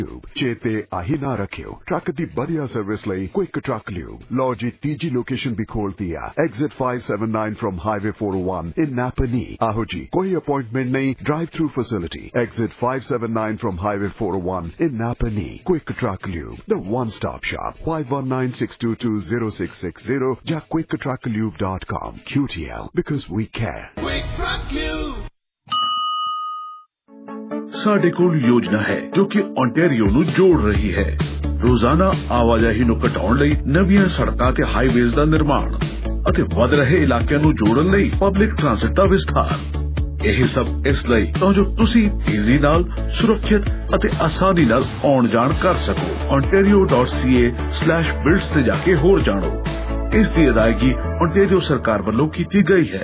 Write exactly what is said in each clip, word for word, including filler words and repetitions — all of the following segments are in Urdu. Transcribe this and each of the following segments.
चेते आही ना रखियो ट्रक दी बढ़िया सर्विस लई क्विक ट्रक ल्यूब लो जी तीजी लोकेशन भी खोलती है exit five seven nine from highway four oh one in Napanee आहो जी कोई अपॉइंटमेंट नहीं drive through facility exit five seven nine from highway four oh one in Napanee Quick Truck Lube the one stop shop five one nine six two two zero six six zero या Quick Truck Lube dot com Q T L because we care Quick Truck Lube ਸਾਡੇ ਕੋਲ ਯੋਜਨਾ ਹੈ ਜੋ ਕਿ ontario ਨੂੰ ਜੋੜ ਰਹੀ ਹੈ ਰੋਜ਼ਾਨਾ ਆਵਾਜਾਈ ਨੂੰ ਘਟਾਉਣ ਲਈ ਨਵੀਆਂ ਸੜਕਾਂ ਤੇ ਹਾਈਵੇਜ਼ ਦਾ ਨਿਰਮਾਣ ਅਤੇ ਵਧ ਰਹੇ ਇਲਾਕਿਆਂ ਨੂੰ ਜੋੜਨ ਲਈ ਪਬਲਿਕ ਟ੍ਰਾਂਸਪੋਰਟ ਦਾ ਵਿਸਥਾਰ ਇਹ ਸਭ ਇਸ ਲਈ ਤਾਂ ਜੋ ਤੁਸੀਂ ਤੇਜ਼ੀ ਨਾਲ ਸੁਰੱਖਿਅਤ ਅਤੇ ਆਸਾਨੀ ਨਾਲ ਆਉਣ ਜਾਣ ਕਰ ਸਕੋ ontario dot c a slash builds ਤੇ ਜਾ ਕੇ ਹੋਰ ਜਾਣੋ ਇਸ ਦੀ ਅਦਾਇਗੀ ontario ਸਰਕਾਰ ਵੱਲੋਂ ਕੀਤੀ ਗਈ ਹੈ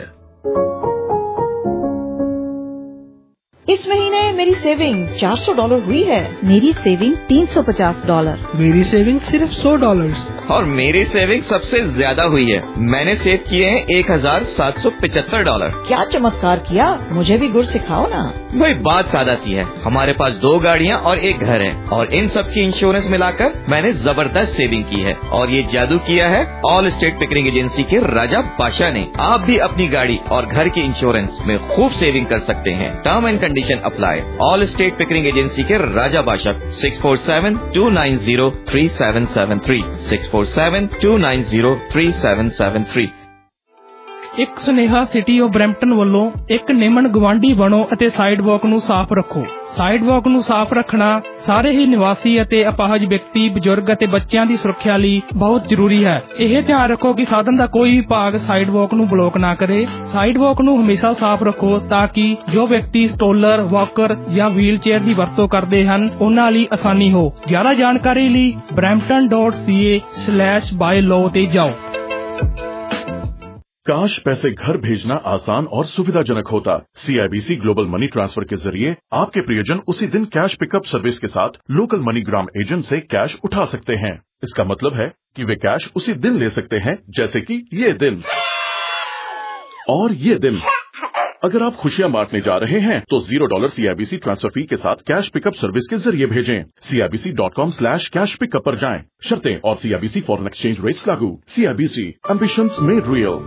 इस महीने मेरी सेविंग चार सौ डॉलर हुई है मेरी सेविंग तीन सौ पचास डॉलर मेरी सेविंग सिर्फ सौ डॉलर और मेरी सेविंग सबसे ज्यादा हुई है मैंने सेव किए हैं एक हजार सात सौ पिछहत्तर डॉलर क्या चमत्कार किया मुझे भी गुर सिखाओ ना भाई बात सादा सी है हमारे पास दो गाड़ियाँ और एक घर है और इन सब की इंश्योरेंस मिलाकर मैंने जबरदस्त सेविंग की है और ये जादू किया है ऑल स्टेट पिकरिंग एजेंसी के राजा बादशाह ने आप भी अपनी गाड़ी और घर के इंश्योरेंस में खूब सेविंग कर सकते हैं term and condition apply Allstate Pickering agency के Raja Badshah six four seven two nine zero three seven seven three six four seven two nine zero three seven seven three ਇੱਕ ਸੁਨੇਹਾ ਸਿਟੀ ਆਫ ਬਰੈਂਪਟਨ ਵੱਲੋਂ ਇੱਕ ਨਿਮਨ ਗਵਾਂਢੀ ਬਣੋ ਅਤੇ ਸਾਈਡਵਾਕ ਨੂੰ ਸਾਫ਼ ਰੱਖੋ ਸਾਈਡਵਾਕ ਨੂੰ ਸਾਫ਼ ਰੱਖਣਾ ਸਾਰੇ ਹੀ ਨਿਵਾਸੀ ਅਤੇ ਅਪਾਹਜ ਵਿਅਕਤੀ ਬਜ਼ੁਰਗ ਅਤੇ ਬੱਚਿਆਂ ਦੀ ਸੁਰੱਖਿਆ ਲਈ ਬਹੁਤ ਜ਼ਰੂਰੀ ਹੈ ਇਹ ਧਿਆਨ ਰੱਖੋ ਕਿ ਸਾਧਨ ਦਾ ਕੋਈ ਵੀ ਭਾਗ ਸਾਈਡਵਾਕ ਨੂੰ ਬਲੌਕ ਨਾ ਕਰੇ ਸਾਈਡਵਾਕ ਨੂੰ ਹਮੇਸ਼ਾ ਸਾਫ਼ ਰੱਖੋ ਤਾਂ ਕਿ ਜੋ ਵਿਅਕਤੀ ਸਟੋਲਰ ਵਾਕਰ ਜਾਂ ਵੀਲ ਚੇਅਰ ਦੀ ਵਰਤੋਂ ਕਰਦੇ ਹਨ ਉਹਨਾਂ ਲਈ ਆਸਾਨੀ ਹੋ ਜ਼ਿਆਦਾ ਜਾਣਕਾਰੀ ਲਈ brampton dot c a slash by law ਤੇ ਜਾਓ काश पैसे घर भेजना आसान और सुविधाजनक होता सीआईबीसी ग्लोबल मनी ट्रांसफर के जरिए आपके प्रियजन उसी दिन कैश पिकअप सर्विस के साथ लोकल मनीग्राम एजेंट से कैश उठा सकते हैं इसका मतलब है कि वे कैश उसी दिन ले सकते हैं जैसे कि ये दिन और ये दिन अगर आप खुशियां बांटने जा रहे हैं तो zero dollar CIBC transfer fee के साथ कैश पिकअप सर्विस के जरिए भेजें CIBC dot com slash cash pickup पर जाएं शर्तें और सीआईबीसी फॉरेन एक्सचेंज रेट्स लागू सीआईबीसी एम्बिशंस मेड रियल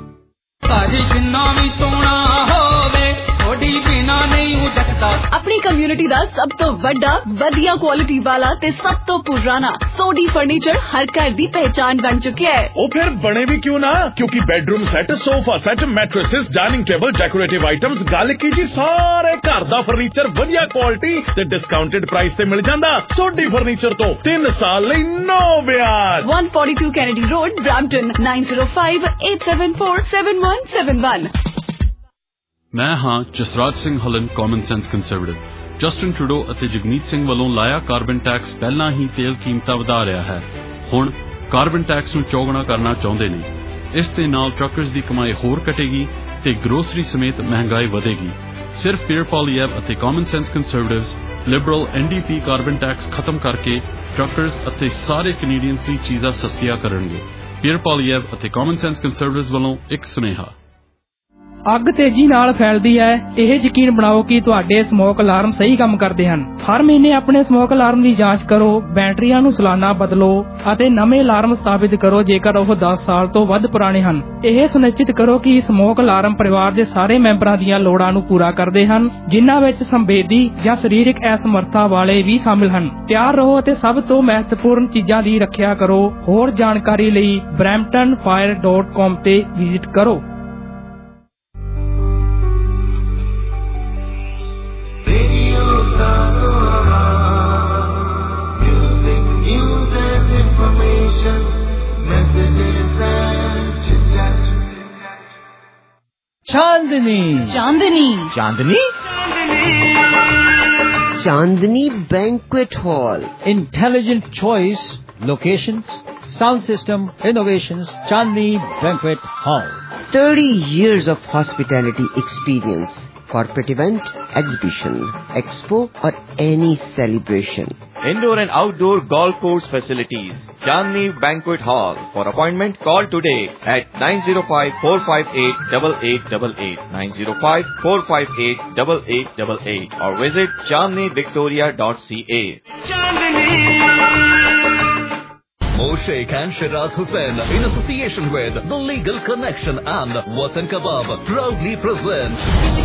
अपनी कम्युनिटी दा सब तो वड्डा वधिया क्वालिटी वाला ते सब तो पुराना सोडी फर्नीचर हर घर दी पहचान बन चुके है ओ फिर बने भी क्यों ना क्योंकि bedroom set sofa set mattresses dining table decorative items गल की जी सारे घर दा फर्नीचर वधिया क्वालिटी ते डिस्काउंटेड प्राइस ते मिल जांदा सोडी फर्नीचर तो तीन साल लई नो ब्याज one forty-two Kennedy Road Brampton nine zero five eight seven four seven one seven one ਮੈਂ ਹਾਂ Jasraj Singh Hallan common sense conservative Justin Trudeau ਅਤੇ ਜਗਮੀਤ ਸਿੰਘ ਵੱਲੋਂ ਲਾਇਆ ਕਾਰਬਨ ਟੈਕਸ ਪਹਿਲਾਂ ਹੀ ਤੇਲ ਕੀਮਤਾਂ ਵਧਾ ਰਿਹਾ ਹੈ ਹੁਣ ਕਾਰਬਨ ਟੈਕਸ ਨੂੰ ਚੌਗੁਣਾ ਕਰਨਾ ਚਾਹੁੰਦੇ ਨੇ ਇਸ ਦੇ ਨਾਲ ਟਰੱਕਰਜ਼ ਦੀ ਕਮਾਈ ਹੋਰ ਘਟੇਗੀ ਤੇ ਗਰੋਸਰੀ ਸਮੇਤ ਮਹਿੰਗਾਈ ਵਧੇਗੀ ਸਿਰਫ ਪੀਅਰ ਪੋਲੀਐਵ ਅਤੇ common sense conservatives Liberal NDP carbon tax ਖਤਮ ਕਰਕੇ ਟਰੱਕਰਜ਼ ਅਤੇ ਸਾਰੇ ਕੈਨੇਡੀਅਨਸ ਲਈ ਚੀਜ਼ਾਂ ਸਸਤੀਆਂ ਕਰਨਗੇ ਪੀਅਰ ਪੋਲੀਐਵ ਅਤੇ ਕਾਮਨ ਸੈਂਸ ਕੰਜ਼ਰਵੇਟਿਵਸ ਵੱਲੋਂ ਇੱਕ ਸੁਨੇਹਾ ਅੱਗ ਤੇਜ਼ੀ ਨਾਲ ਫੈਲਦੀ ਹੈ ਇਹ ਯਕੀਨ ਬਣਾਓ ਕਿ ਤੁਹਾਡੇ ਸਮੋਕ ਅਲਾਰਮ ਸਹੀ ਕੰਮ ਕਰਦੇ ਹਨ ਹਰ ਮਹੀਨੇ ਆਪਣੇ ਸਮੋਕ ਅਲਾਰਮ ਦੀ ਜਾਂਚ ਕਰੋ ਬੈਟਰੀਆਂ ਨੂੰ ਸਾਲਾਨਾ ਬਦਲੋ ਅਤੇ ਨਵੇਂ ਅਲਾਰਮ ਸਥਾਪਿਤ ਕਰੋ ਜੇਕਰ ਉਹ ਦਸ ਸਾਲ ਤੋਂ ਵੱਧ ਪੁਰਾਣੇ ਹਨ ਇਹ ਸੁਨਿਸ਼ਚਿਤ ਕਰੋ ਕਿ ਸਮੋਕ ਅਲਾਰਮ ਪਰਿਵਾਰ ਦੇ ਸਾਰੇ ਮੈਂਬਰਾਂ ਦੀਆਂ ਲੋੜਾਂ ਨੂੰ ਪੂਰਾ ਕਰਦੇ ਹਨ ਜਿਨ੍ਹਾਂ ਵਿੱਚ ਸੰਵੇਦੀ ਜਾਂ ਸਰੀਰਕ ਅਸਮਰੱਥਾ ਵਾਲੇ ਵੀ ਸ਼ਾਮਿਲ ਹਨ ਤਿਆਰ ਰਹੋ ਅਤੇ ਸਭ ਤੋਂ ਮਹੱਤਵਪੂਰਨ ਚੀਜ਼ਾਂ ਦੀ ਰੱਖਿਆ ਕਰੋ ਹੋਰ ਜਾਣਕਾਰੀ ਲਈ brampton fire dot com ਤੇ ਵਿਜ਼ਿਟ ਕਰੋ Chandni Chandni Chandni Chandni banquet hall intelligent choice locations sound system innovations Chandni banquet hall thirty years of hospitality experience, corporate event, exhibition, expo or any celebration. Indoor and outdoor golf course facilities. Chandni Banquet Hall. For appointment, call today at nine zero five, four five eight, eight eight eight eight, nine zero five, four five eight, eight eight eight eight, or visit chandni victoria dot c a. Moshaik and Shiraz Hussain, in association with The Legal Connection and Watan Kebab, proudly present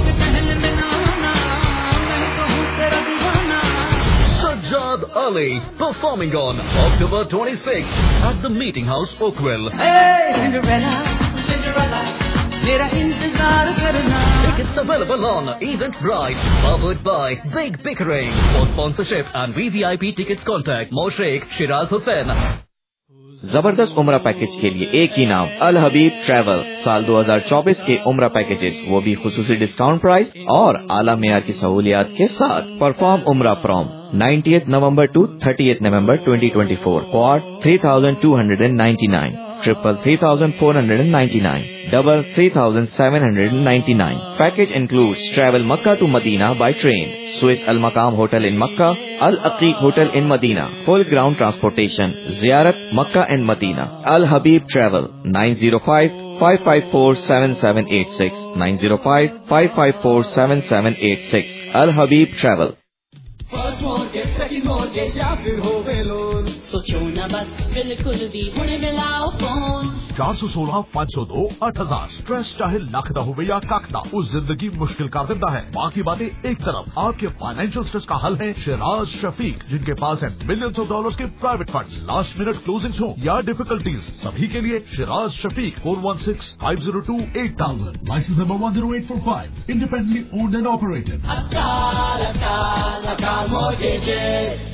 Sajjad Ali, performing on October twenty-sixth at the Meeting House, Oakville. Hey, Cinderella, Cinderella, mera intezar karna. Tickets available on Eventbrite, powered by Big Pickering. For sponsorship and V V I P tickets, contact Moshaik Shiraz Hussain. जबरदस्त उम्रा पैकेज के लिए एक ही नाम, अल हबीब ट्रैवल। साल दो हज़ार चौबीस के उम्रा पैकेजेस, वो भी खुसूसी डिस्काउंट प्राइस और आला मेयार की सहूलियात के साथ। परफॉर्म उम्रा from ninetieth November to thirtieth November twenty twenty-four. Quad three thousand two hundred ninety-nine, triple three thousand four hundred ninety-nine, double three thousand seven hundred ninety-nine. Package includes travel Makkah to Medina by train, Swiss Al Maqam Hotel in Makkah, Al Aqiq Hotel in Medina, full ground transportation, Ziyarat Makkah and Medina. Al Habib Travel nine zero five, five five four, seven seven eight six, nine zero five, five five four, seven seven eight six. Al Habib Travel. First mortgage, second mortgage, या फिर होवे लोन, सोचो ना बस बिल्कुल भी हुणे मिलाओ फोन। चार सौ सोलह पाँच सौ दो आठ हजार। स्ट्रेस चाहे लाख दा होवे या काक दा, उस जिंदगी मुश्किल कर देता है। बाकी बातें एक तरफ, आपके फाइनेंशियल स्ट्रेस का हल है शिराज शफीक, जिनके पास है मिलियंस ऑफ डॉलर्स के private funds. Last minute closing हो या डिफिकल्टीज, सभी के लिए Shiraz Shafiq four one six five zero two eight thousand, license number one zero eight four five, independently owned and operated. अकाल अकाल अकाल mortgages।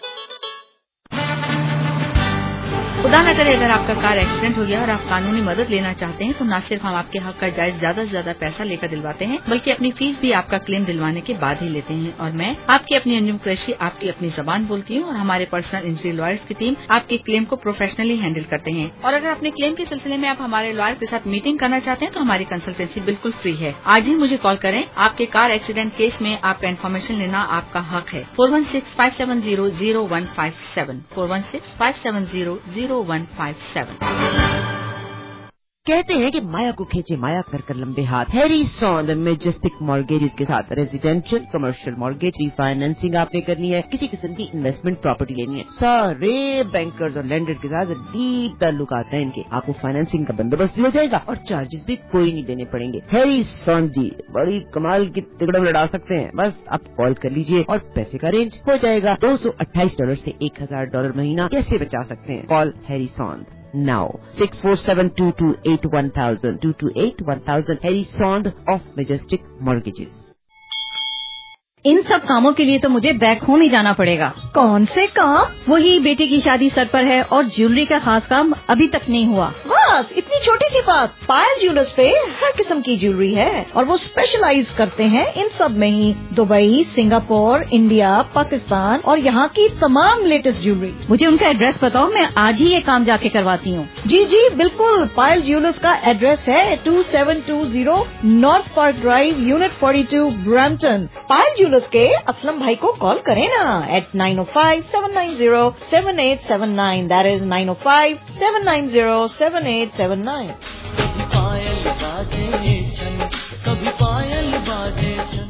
खुदा न करे अगर आपका कार एक्सीडेंट हो गया और आप कानूनी मदद लेना चाहते हैं तो न सिर्फ हम आपके हक का जायज ज्यादा से ज्यादा पैसा लेकर दिलवाते हैं, बल्कि अपनी फीस भी आपका क्लेम दिलवाने के बाद ही लेते हैं। और मैं आपकी अपनी अंजुम कुरैशी आपकी अपनी जबान बोलती हूँ और हमारे पर्सनल इंजरी लॉयर्स की टीम आपके क्लेम को प्रोफेशनली हैंडल करते हैं। और अगर अपने क्लेम के सिलसिले में आप हमारे लॉयर के साथ मीटिंग करना चाहते हैं तो हमारी कंसल्टेंसी बिल्कुल फ्री है। आज ही मुझे कॉल करें। आपके कार एक्सीडेंट केस में आपका इन्फॉर्मेशन लेना आपका हक है। Four one six five seven zero zero one five seven, four one six five seven zero zero one five seven. कहते हैं कि माया को खींचे माया कर कर लंबे हाथ। हैरी सॉन्द मैजेस्टिक मॉर्गेजेस के साथ रेजिडेंशियल कमर्शियल मॉर्गेज रीफाइनेंसिंग आपने करनी है, किसी किस्म की इन्वेस्टमेंट प्रॉपर्टी लेनी है, सारे बैंकर्स और लैंडर्स के साथ डीप ताल्लुकात हैं इनके। आपको फाइनेंसिंग का बंदोबस्त भी हो जाएगा और चार्जेस भी कोई नहीं देने पड़ेंगे। हैरी सॉन्द जी बड़ी कमाल की तिकड़म लड़ा सकते हैं। बस आप कॉल कर लीजिए और पैसे का अरेंज हो जाएगा। दो सौ अट्ठाईस डॉलर से एक हजार डॉलर महीना कैसे बचा सकते हैं? Call Harry Sond now six four seven two two eight one thousand, two two eight one thousand. Harry Sond of Majestic Mortgages. इन सब कामों के लिए तो मुझे बैक होम ही जाना पड़ेगा। कौन से काम? वही बेटी की शादी सर पर है और ज्वेलरी का खास काम अभी तक नहीं हुआ। बस इतनी छोटी सी बात। पायल ज्वेलर्स पे हर किस्म की ज्वेलरी है और वो स्पेशलाइज करते हैं इन सब में ही। दुबई, सिंगापुर, इंडिया, पाकिस्तान और यहाँ की तमाम लेटेस्ट ज्वेलरी। मुझे उनका एड्रेस बताओ, मैं आज ही ये काम जाके करवाती हूँ। जी जी बिल्कुल। पायल ज्वेलर्स का एड्रेस है two seven two zero north park drive, unit forty two, Brampton. Payal jewellers के असलम भाई को कॉल करें ना eight nine o five seven nine zero seven eight seven nine, that is nine o five seven nine zero seven eight seven nine. कभी पायल बाजे छन, कभी पायल बाजे छन।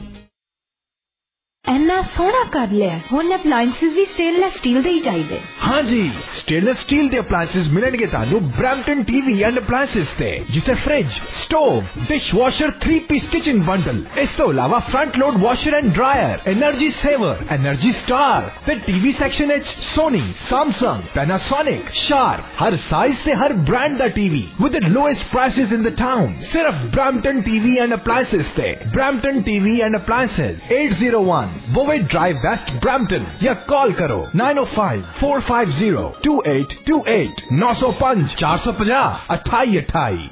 ਇੰਨਾ ਸੋਹਣਾ ਕਰ ਲਿਆ। ਹੁਣ ਅਪਲਾਈਐਂਸਿਸ ਵੀ ਸਟੇਨਲੈਸ ਸਟੀਲ ਦੇ ਹੀ ਚਾਹੀਦੇ। हाँ जी, स्टेनलेस स्टील ਦੇ ਅਪਲਾਈਐਂਸਿਸ ਮਿਲਣਗੇ ਤੁਹਾਨੂੰ ਬ੍ਰੈਂਪਟਨ ਟੀਵੀ ਐਂਡ ਅਪਲਾਈਐਂਸਿਸ ਤੇ, ਜਿੱਥੇ fridge, stove, dish washer, three piece kitchen bundle, ਇਸ ਤੋਂ ਇਲਾਵਾ front load washer and dryer, energy saver, energy star ਤੇ ਟੀਵੀ ਸੈਕਸ਼ਨ ਵਿੱਚ ਸੋਨੀ, ਸੈਮਸੰਗ, ਪੈਨਾਸੋਨਿਕ, ਸ਼ਾਰਪ, ਹਰ ਸਾਈਜ਼ ਤੇ ਹਰ ਬ੍ਰਾਂਡ ਦਾ TV with the lowest prices in the town. सिर्फ ब्रैम्पटन टीवी एंड अप्लायंसेस ਤੇ Brampton TV and appliances at zero one बोवे ड्राइव वेस्ट ब्रैम्पटन, या कॉल करो nine o five four five zero two eight two eight, नौ सौ पाँच चार सौ पचास अठाई अठाई।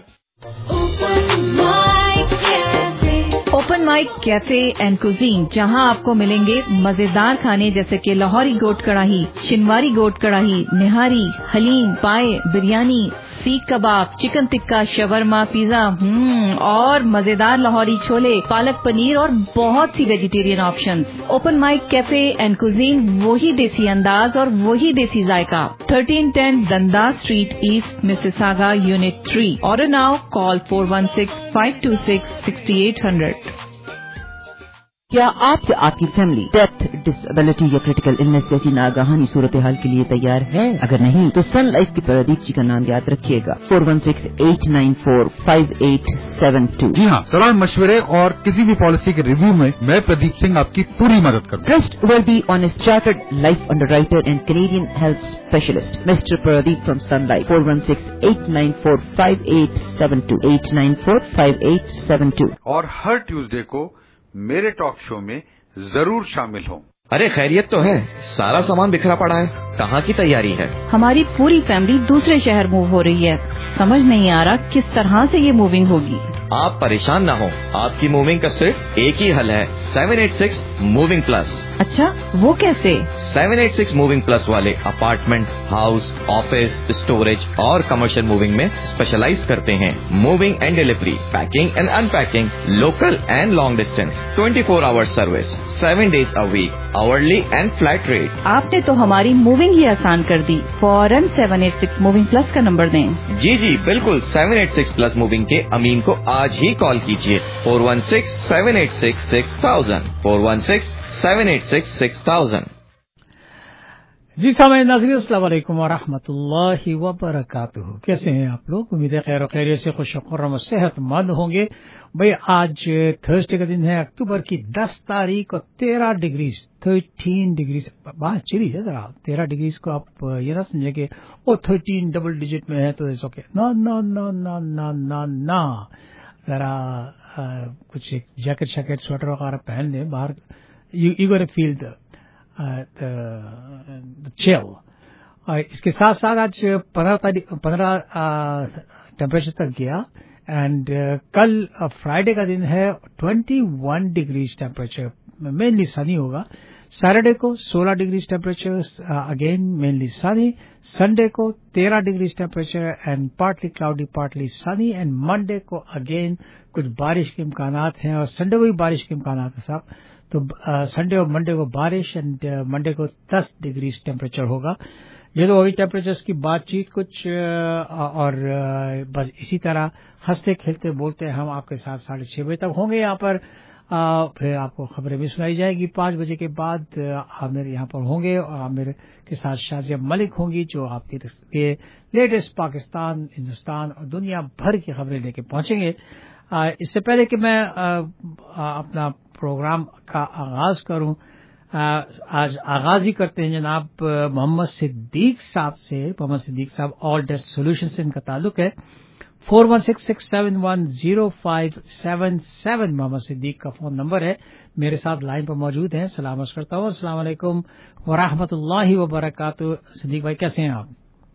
Open mic cafe and cuisine, जहां आपको मिलेंगे मजेदार खाने जैसे कि लाहौरी गोट कढ़ाई, शिनवारी गोट कढ़ाई, निहारी, हलीम, पाए, बिरयानी, सीख कबाब, चिकन टिक्का, शवरमा, पिज्जा हम्म और मजेदार लाहौरी छोले, पालक पनीर और बहुत सी vegetarian options. Open mic cafe and cuisine, वही देसी अंदाज और वही देसी जायका। Thirteen ten Dundas street east, Mississauga, unit three. Order now, call four one six five two six six eight hundred. क्या आप या आपकी फैमिली डेथ, डिसेबिलिटी या क्रिटिकल इलनेस जैसी नागाहानी सूरत हाल के लिए तैयार है? अगर नहीं तो सन लाइफ की प्रदीप जी का नाम याद रखिएगा, four one six eight nine four five eight seven two. जी हाँ, सलाह मशवरे और किसी भी पॉलिसी के रिव्यू में मैं प्रदीप सिंह आपकी पूरी मदद करूँ। Trustworthy honest chartered life underwriter and Canadian health specialist mister Pradeep from Sun Life, four one six eight nine four five eight seven two, eight nine four five eight seven two. और हर ट्यूसडे को मेरे टॉक शो में जरूर शामिल हो। अरे खैरियत तो है, सारा सामान बिखरा पड़ा है, कहाँ की तैयारी है? हमारी पूरी फैमिली दूसरे शहर मूव हो रही है, समझ नहीं आ रहा किस तरह से ये मूविंग होगी। आप परेशान ना हो, आपकी मूविंग का सिर्फ एक ही हल है, seven eight six moving plus. अच्छा, वो कैसे? Seven eight six moving plus वाले अपार्टमेंट, हाउस, ऑफिस, स्टोरेज और कमर्शियल मूविंग में स्पेशलाइज करते हैं। Moving and delivery, packing and unpacking, local and long distance, twenty four hour service, seven days a week, hourly and flat rate. आपने तो हमारी मूविंग ही आसान कर दी। फौरन seven eight six moving plus का नंबर दें। जी जी बिल्कुल, seven eight six plus moving के अमीन को आज ही कॉल कीजिए, four one six seven eight six six thousand, four one six seven eight six six thousand. जी सामईन नाज़रीन, अस्सलाम वालेकुम व रहमतुल्लाहि व बरकातुहू। कैसे हैं आप लोग? उम्मीद है खैर और खैरियत से, खुश खुर्रम सेहतमंद होंगे। भाई आज थर्सडे का दिन है, अक्टूबर की दस तारीख और तेरह डिग्री थर्टीन डिग्री बात चली है। जरा तेरह डिग्री को आप ये ना समझे कि वो थर्टीन डबल डिजिट में है तो इट्स ओके। ना ना ना ना ना ना ना जरा कुछ एक जैकेट शैकेट स्वेटर वगैरह पहन लें बाहर, you you gonna feel the chill. और इसके साथ साथ आज पंद्रह तारीख पंद्रह टेम्परेचर तक गया एंड uh, कल फ्राइडे uh, का दिन है, twenty one degree temperature, mainly sunny होगा। सैटरडे को सोलह degree temperature, again mainly sunny. Sunday को तेरह degree temperature and partly cloudy partly sunny. And Monday को अगेन कुछ बारिश के इम्कानात हैं और संडे को भी बारिश के इम्कानात हैं साहब। तो संडे और मंडे को बारिश एंड मंडे को दस डिग्री टेम्परेचर होगा। ये तो वही टेम्परेचर्स की बातचीत कुछ और बस इसी तरह हंसते खेलते बोलते हम आपके साथ साढ़े छह बजे तक होंगे यहाँ पर। आ, फिर आपको खबरें भी सुनाई जाएगी। पांच बजे के बाद आमिर यहाँ पर होंगे और आमिर के साथ शाजिया मलिक होंगी जो आपके लिए लेटेस्ट पाकिस्तान, हिंदुस्तान और दुनिया भर की खबरें लेके पहुंचेंगे। आ, इससे पहले कि मैं आ, आ, अपना प्रोग्राम का आगाज करूं, आज आगाज ही करते हैं जनाब मोहम्मद सिद्दीक साहब से। मोहम्मद सिद्दीक साहब ऑल डेस्क सोल्यूशन से इनका ताल्लुक है। Four one six six seven one zero five seven seven Mohammed Siddique का फोन नंबर है। मेरे साथ लाइन पर मौजूद हैं, सलाम अर्ज़ करता हूँ। अस्सलाम वालेकुम व रहमतुल्लाहि व बरकातुहू। सिद्दीक भाई कैसे हैं आप?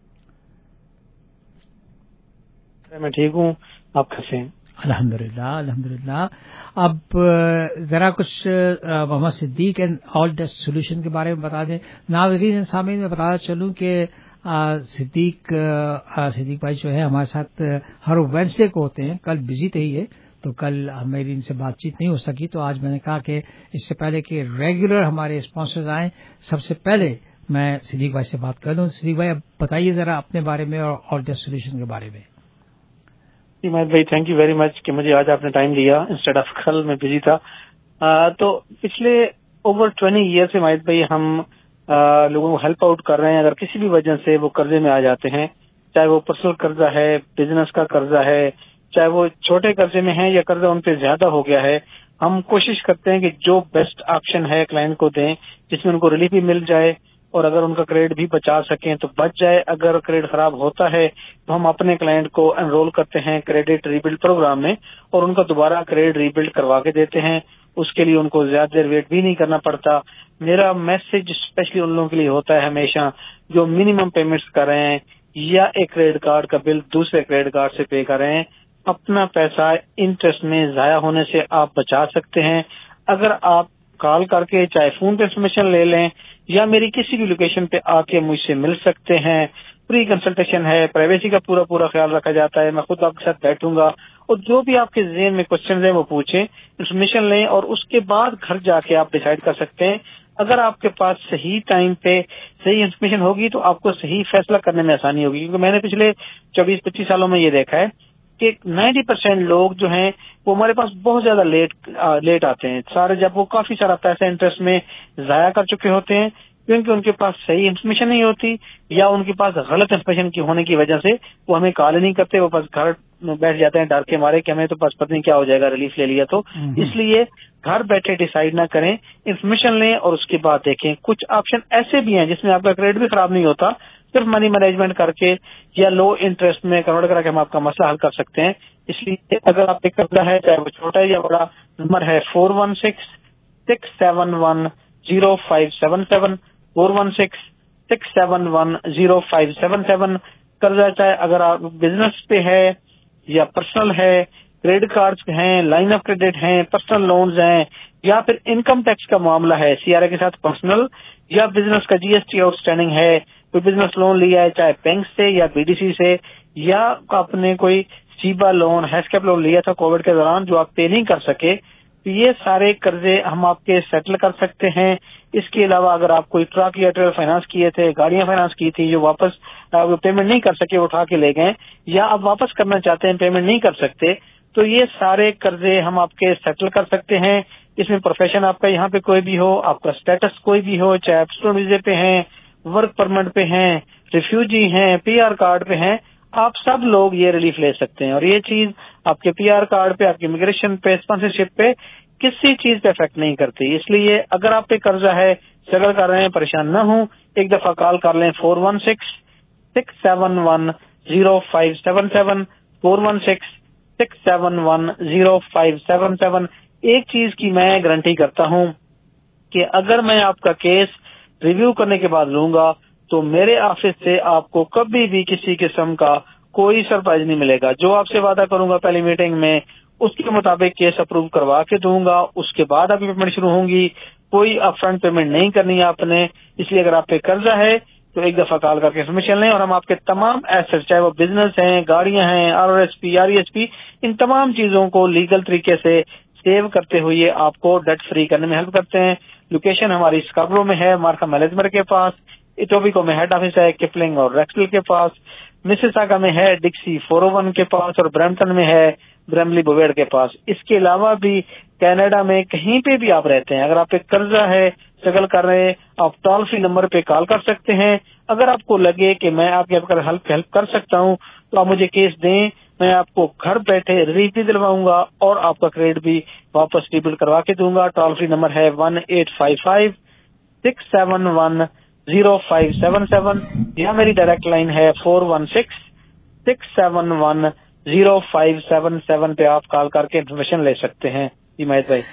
मैं ठीक हूँ, आप कैसे हैं? अल्हम्दुलिल्लाह अल्हम्दुलिल्लाह। अब जरा कुछ Mohammed Siddique and all desk solution के बारे में बता दें नाज़रीन सामीन। में बताना चलूं कि सिद्दीक सिद्दीक भाई जो है हमारे साथ हर वेडनेसडे को होते हैं। कल बिजी थे ये, तो कल मेरी इनसे बातचीत नहीं हो सकी, तो आज मैंने कहा कि इससे पहले कि रेगुलर हमारे स्पॉन्सर्स आए, सबसे पहले मैं सिद्दीक भाई से बात कर लूँ। सिद्दीक भाई अब बताइए जरा अपने बारे में और ऑल डेस्क सोल्यूशन के बारे में। जी महत भाई, थैंक यू वेरी मच कि मुझे आज आपने टाइम दिया इंस्टेड ऑफ कल मैं बिजी था। आ, तो पिछले ओवर ट्वेंटी ईयर से महत भाई हम आ, लोगों को हेल्प आउट कर रहे हैं। अगर किसी भी वजह से वो कर्जे में आ जाते हैं, चाहे वो पर्सनल कर्जा है, बिजनेस का कर्जा है, चाहे वो छोटे कर्जे में है या कर्जा उन पे ज्यादा हो गया है, हम कोशिश करते हैं कि जो बेस्ट ऑप्शन है क्लाइंट को दें जिसमें उनको रिलीफ भी मिल जाए और अगर उनका क्रेडिट भी बचा सकें तो बच जाए। अगर क्रेडिट खराब होता है तो हम अपने क्लाइंट को एनरोल करते हैं क्रेडिट रीबिल्ड प्रोग्राम में और उनका दोबारा क्रेडिट रीबिल्ड करवा के देते हैं। उसके लिए उनको ज्यादा देर वेट भी नहीं करना पड़ता। मेरा मैसेज स्पेशली उन लोगों के लिए होता है हमेशा जो मिनिमम पेमेंट्स कर रहे हैं या एक क्रेडिट कार्ड का बिल दूसरे क्रेडिट कार्ड से पे कर रहे हैं, अपना पैसा इंटरेस्ट में जाया होने से आप बचा सकते हैं। अगर आप कॉल करके चाहे फोन पे इंफॉर्मेशन ले लें या मेरी किसी भी लोकेशन पे आके मुझसे मिल सकते हैं, फ्री कंसल्टेशन है, प्राइवेसी का पूरा पूरा ख्याल रखा जाता है, मैं खुद आपके साथ बैठूंगा और जो भी आपके ज़हन में क्वेश्चन है वो पूछें, इन्फॉर्मेशन लें और उसके बाद घर जाके आप डिसाइड कर सकते हैं। अगर आपके पास सही टाइम पे सही इन्फॉर्मेशन होगी तो आपको सही फैसला करने में आसानी होगी, क्योंकि मैंने पिछले चौबीस पच्चीस सालों में ये देखा है कि नब्बे परसेंट लोग जो हैं वो हमारे पास बहुत ज्यादा लेट आ, लेट आते हैं सारे, जब वो काफी सारा पैसा इंटरेस्ट में जाया कर चुके होते हैं क्योंकि उनके पास सही इन्फॉर्मेशन नहीं होती या उनके पास गलत इन्फॉर्मेशन की होने की वजह से वो हमें कॉल नहीं करते, वो बस घर बैठ जाते हैं डर के मारे कि हमें तो बस पता नहीं क्या हो जाएगा रिलीफ ले लिया तो। इसलिए घर बैठे डिसाइड ना करें, इन्फॉर्मेशन लें और उसके बाद देखें। कुछ ऑप्शन ऐसे भी हैं जिसमें आपका क्रेडिट भी खराब नहीं होता, सिर्फ मनी मैनेजमेंट करके या लो इंटरेस्ट में कन्वर्ट करके हम आपका मसला हल कर सकते हैं। इसलिए अगर आप पे कर्जा है चाहे वो छोटा है या बड़ा, नंबर है four one six six seven one zero five seven seven four one six six seven one zero five seven seven. कर्जा चाहे अगर आप बिजनेस पे है या पर्सनल है, क्रेडिट कार्ड्स हैं, लाइन ऑफ क्रेडिट हैं, पर्सनल लोन्स हैं, या फिर इनकम टैक्स का मामला है सीआरए के साथ पर्सनल, या बिजनेस का जीएसटी आउटस्टैंडिंग है, कोई बिजनेस लोन लिया है चाहे बैंक से या बीडीसी से, या आपने कोई सीबा लोन हैस्कैप लोन लिया था कोविड के दौरान जो आप पे नहीं कर सके, तो ये सारे कर्जे हम आपके सेटल कर सकते हैं। इसके अलावा अगर आप कोई ट्रक या ट्रेलर फाइनेंस किए थे, गाड़ियां फाइनेंस की थी जो वापस वो पेमेंट नहीं कर सके, उठा के ले गए, या आप वापस करना चाहते हैं पेमेंट नहीं कर सकते, तो ये सारे कर्जे हम आपके सेटल कर सकते हैं। इसमें प्रोफेशन आपका यहाँ पे कोई भी हो, आपका स्टेटस कोई भी हो, चाहे आप स्टूडेंट वीजे पे हैं, वर्क परमिट पे हैं, रिफ्यूजी हैं, पीआर कार्ड पे हैं, आप सब लोग ये रिलीफ ले सकते हैं। और ये चीज आपके पीआर कार्ड पे, आपके इमिग्रेशन पे, स्पॉन्सरशिप पे किसी चीज पे इफेक्ट नहीं करती। इसलिए अगर आप पे कर्जा है, स्ट्रगल कर रहे हैं, परेशान न हो, एक दफा कॉल कर लें four one six six seven one zero five seven seven four one six six seven one zero five seven seven. एक चीज की मैं गारंटी करता हूं कि अगर मैं आपका केस रिव्यू करने के बाद लूंगा तो मेरे ऑफिस से आपको कभी भी किसी किस्म का कोई सरप्राइज नहीं मिलेगा। जो आपसे वादा करूंगा पहली मीटिंग में उसके मुताबिक केस अप्रूव करवा के दूंगा, उसके बाद आपकी पेमेंट शुरू होंगी। कोई अपफ्रंट पेमेंट नहीं करनी है आपने। इसलिए अगर आप पे कर्जा है तो एक दफा कॉल करके इन्फॉर्मेशन लें और हम आपके तमाम एसेट्स, चाहे वो बिजनेस हैं, गाड़ियां हैं, आरओएसपी, आरईएसपी, इन तमाम चीजों को लीगल तरीके से सेव करते हुए आपको डेट फ्री करने में हेल्प करते हैं। लोकेशन हमारी स्कार्बरो में है, मार्का मैलेजमर के पास, इटोबिको में हेड ऑफिस है, किपलिंग और रेक्सटल के पास, मिसिसागा में है डिक्सी फोर ओ वन के पास, और ब्रैम्पटन में है ब्रेमली बोवेड के पास। इसके अलावा भी कनाडा में कहीं पे भी आप रहते हैं, अगर आप पे कर्जा है, स्ट्रगल कर रहे हैं, आप टोल फ्री नंबर पे कॉल कर सकते हैं। अगर आपको लगे कि मैं आपके अगर हेल्प हेल्प कर सकता हूं तो आप मुझे केस दें, मैं आपको घर बैठे रिलीफ भी दिलवाऊंगा और आपका क्रेडिट भी वापस रिबिल्ड करवा के दूंगा। टोल फ्री नंबर है one eight five five six seven one zero five seven seven, या मेरी डायरेक्ट लाइन है four one six six seven one zero five seven seven पे आप कॉल करके इन्फॉर्मेशन ले सकते हैं। जी महेश भाई,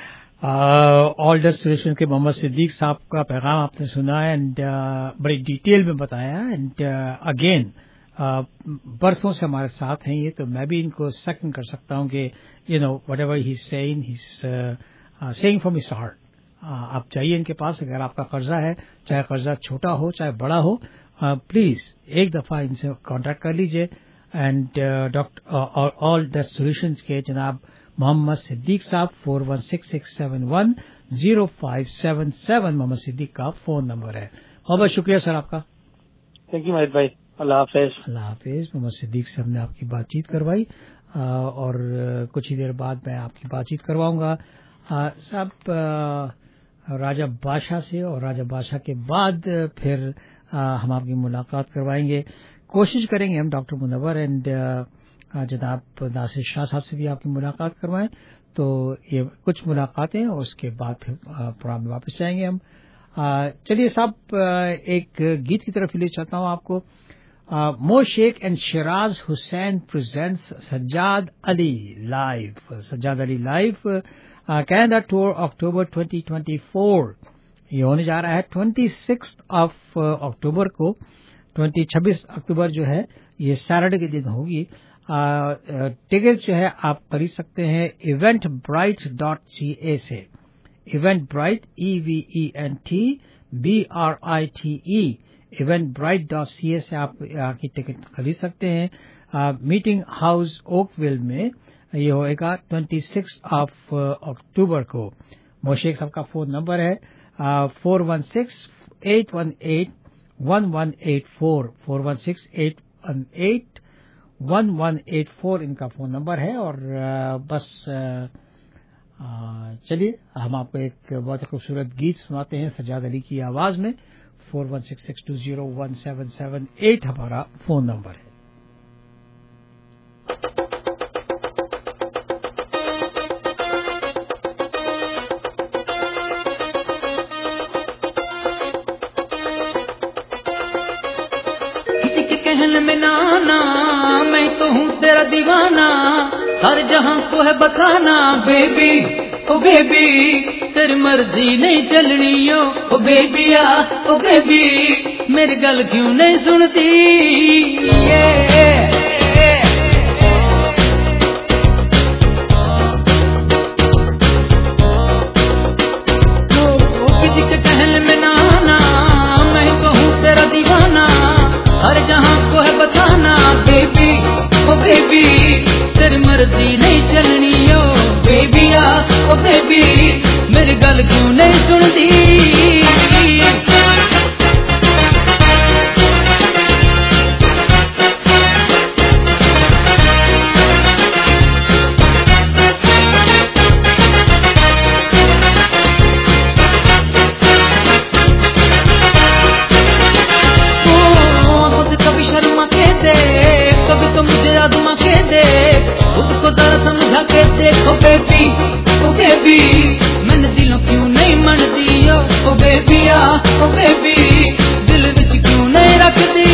ऑल डस्ट सोल्यूशन के मोहम्मद सिद्दीक साहब का पैगाम आपने सुना एंड uh, बड़ी डिटेल में बताया एंड अगेन बरसों से हमारे साथ हैं ये, तो मैं भी इनको सेकंड कर सकता हूँ कि you know whatever he saying he saying from his heart. आप जाइए इनके पास, अगर आपका कर्जा है, चाहे कर्जा छोटा हो चाहे बड़ा हो, प्लीज uh, एक दफा इनसे कांटेक्ट कर लीजिए। And doctor all dust solutions के जनाब मोहम्मद सिद्दीक साहब four one six six seven one zero five seven seven Mohammed Siddique का फोन नंबर है। बहुत बहुत शुक्रिया सर आपका। थैंक यू महेश भाई, अल्लाह हाफिज। अल्लाह हाफिज। मोहम्मद सिद्दीक से हमने आपकी बातचीत करवाई और कुछ ही देर बाद मैं आपकी बातचीत करवाऊंगा साहब राजा बादशाह से, और राजा बादशाह के बाद फिर हम आपकी मुलाकात करवाएंगे। कोशिश करेंगे हम डॉक्टर मुनव्वर एंड जनाब नासिर शाह साहब से भी आपकी मुलाकात करवाएं। तो ये कुछ मुलाकातें और उसके बाद फिर प्रोग्राम में वापस जाएंगे हम। चलिए साहब, एक गीत की तरफ ले चाहता हूँ आपको। Mo Sheikh and Shiraz Hussain presents Sajjad Ali live. Sajjad Ali live Canada tour October twenty twenty four ये होने जा रहा है ट्वेंटी सिक्स ऑफ अक्टूबर को। ट्वेंटी छब्बीस अक्टूबर जो है ये सैटरडे के दिन होगी। टिकट जो है आप खरीद सकते हैं Eventbrite dot C A से। Eventbrite E V E N T B R I T E Eventbrite dot C A से आप यहाँ की टिकट खरीद सकते हैं. मीटिंग हाउस ओकविल में ये होएगा ट्वेंटी सिक्स ऑफ अक्टूबर को. मोशेक साहब का फोन नंबर है four one six eight one eight one one eight four four one six eight one eight one one eight four इनका फोन नंबर है. और बस चलिए हम आपको एक बहुत खूबसूरत गीत सुनाते हैं सज्जाद अली की आवाज में. Four one six six two zero one seven seven eight हमारा फोन नंबर है. किसी के कहने में नाना मैं तो हूँ तेरा दीवाना, हर जहां को है बताना बेबी ओ बेबी तेरी मर्जी नहीं चलनी ओ, ओ बेबिया ओ बेबी मेरी गल क्यों नहीं सुनती. yeah. किसी के कहने में नाना मैं तो हूँ तेरा दीवाना, हर जहां को है बताना बेबी ओ बेबी तेरी मर्जी नहीं चलनी ओ बेबिया ओ बेबी मेरी गल क्यों नहीं सुनती. कभी शर्मा के दे कभी तो मुझे आजमा के दे, उसको जरा समझा के देखो बेबी ओ बेबी मैंने दिलों क्यों नहीं मन दिया ओ बेबिया ओ बेबी दिल विच क्यों नहीं रखती.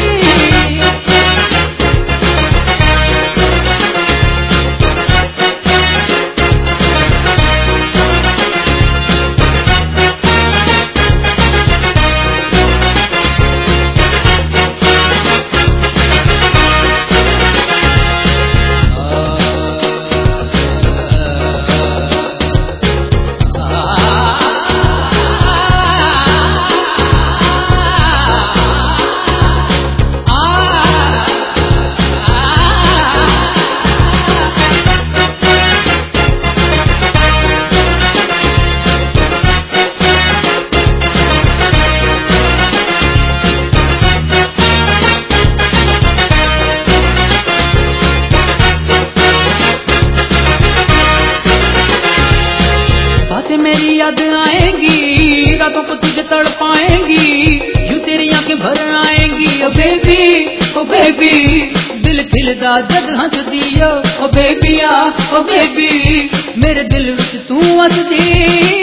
मेरी याद आएंगी रातों को तुझे तड़ पाएंगी, यूं तेरी आंखें भर आएंगी ओ बेबी ओ बेबी दिल खिलदा जग हंस दियो ओ बेबिया ओ बेबी मेरे दिल विच तू हंसदी.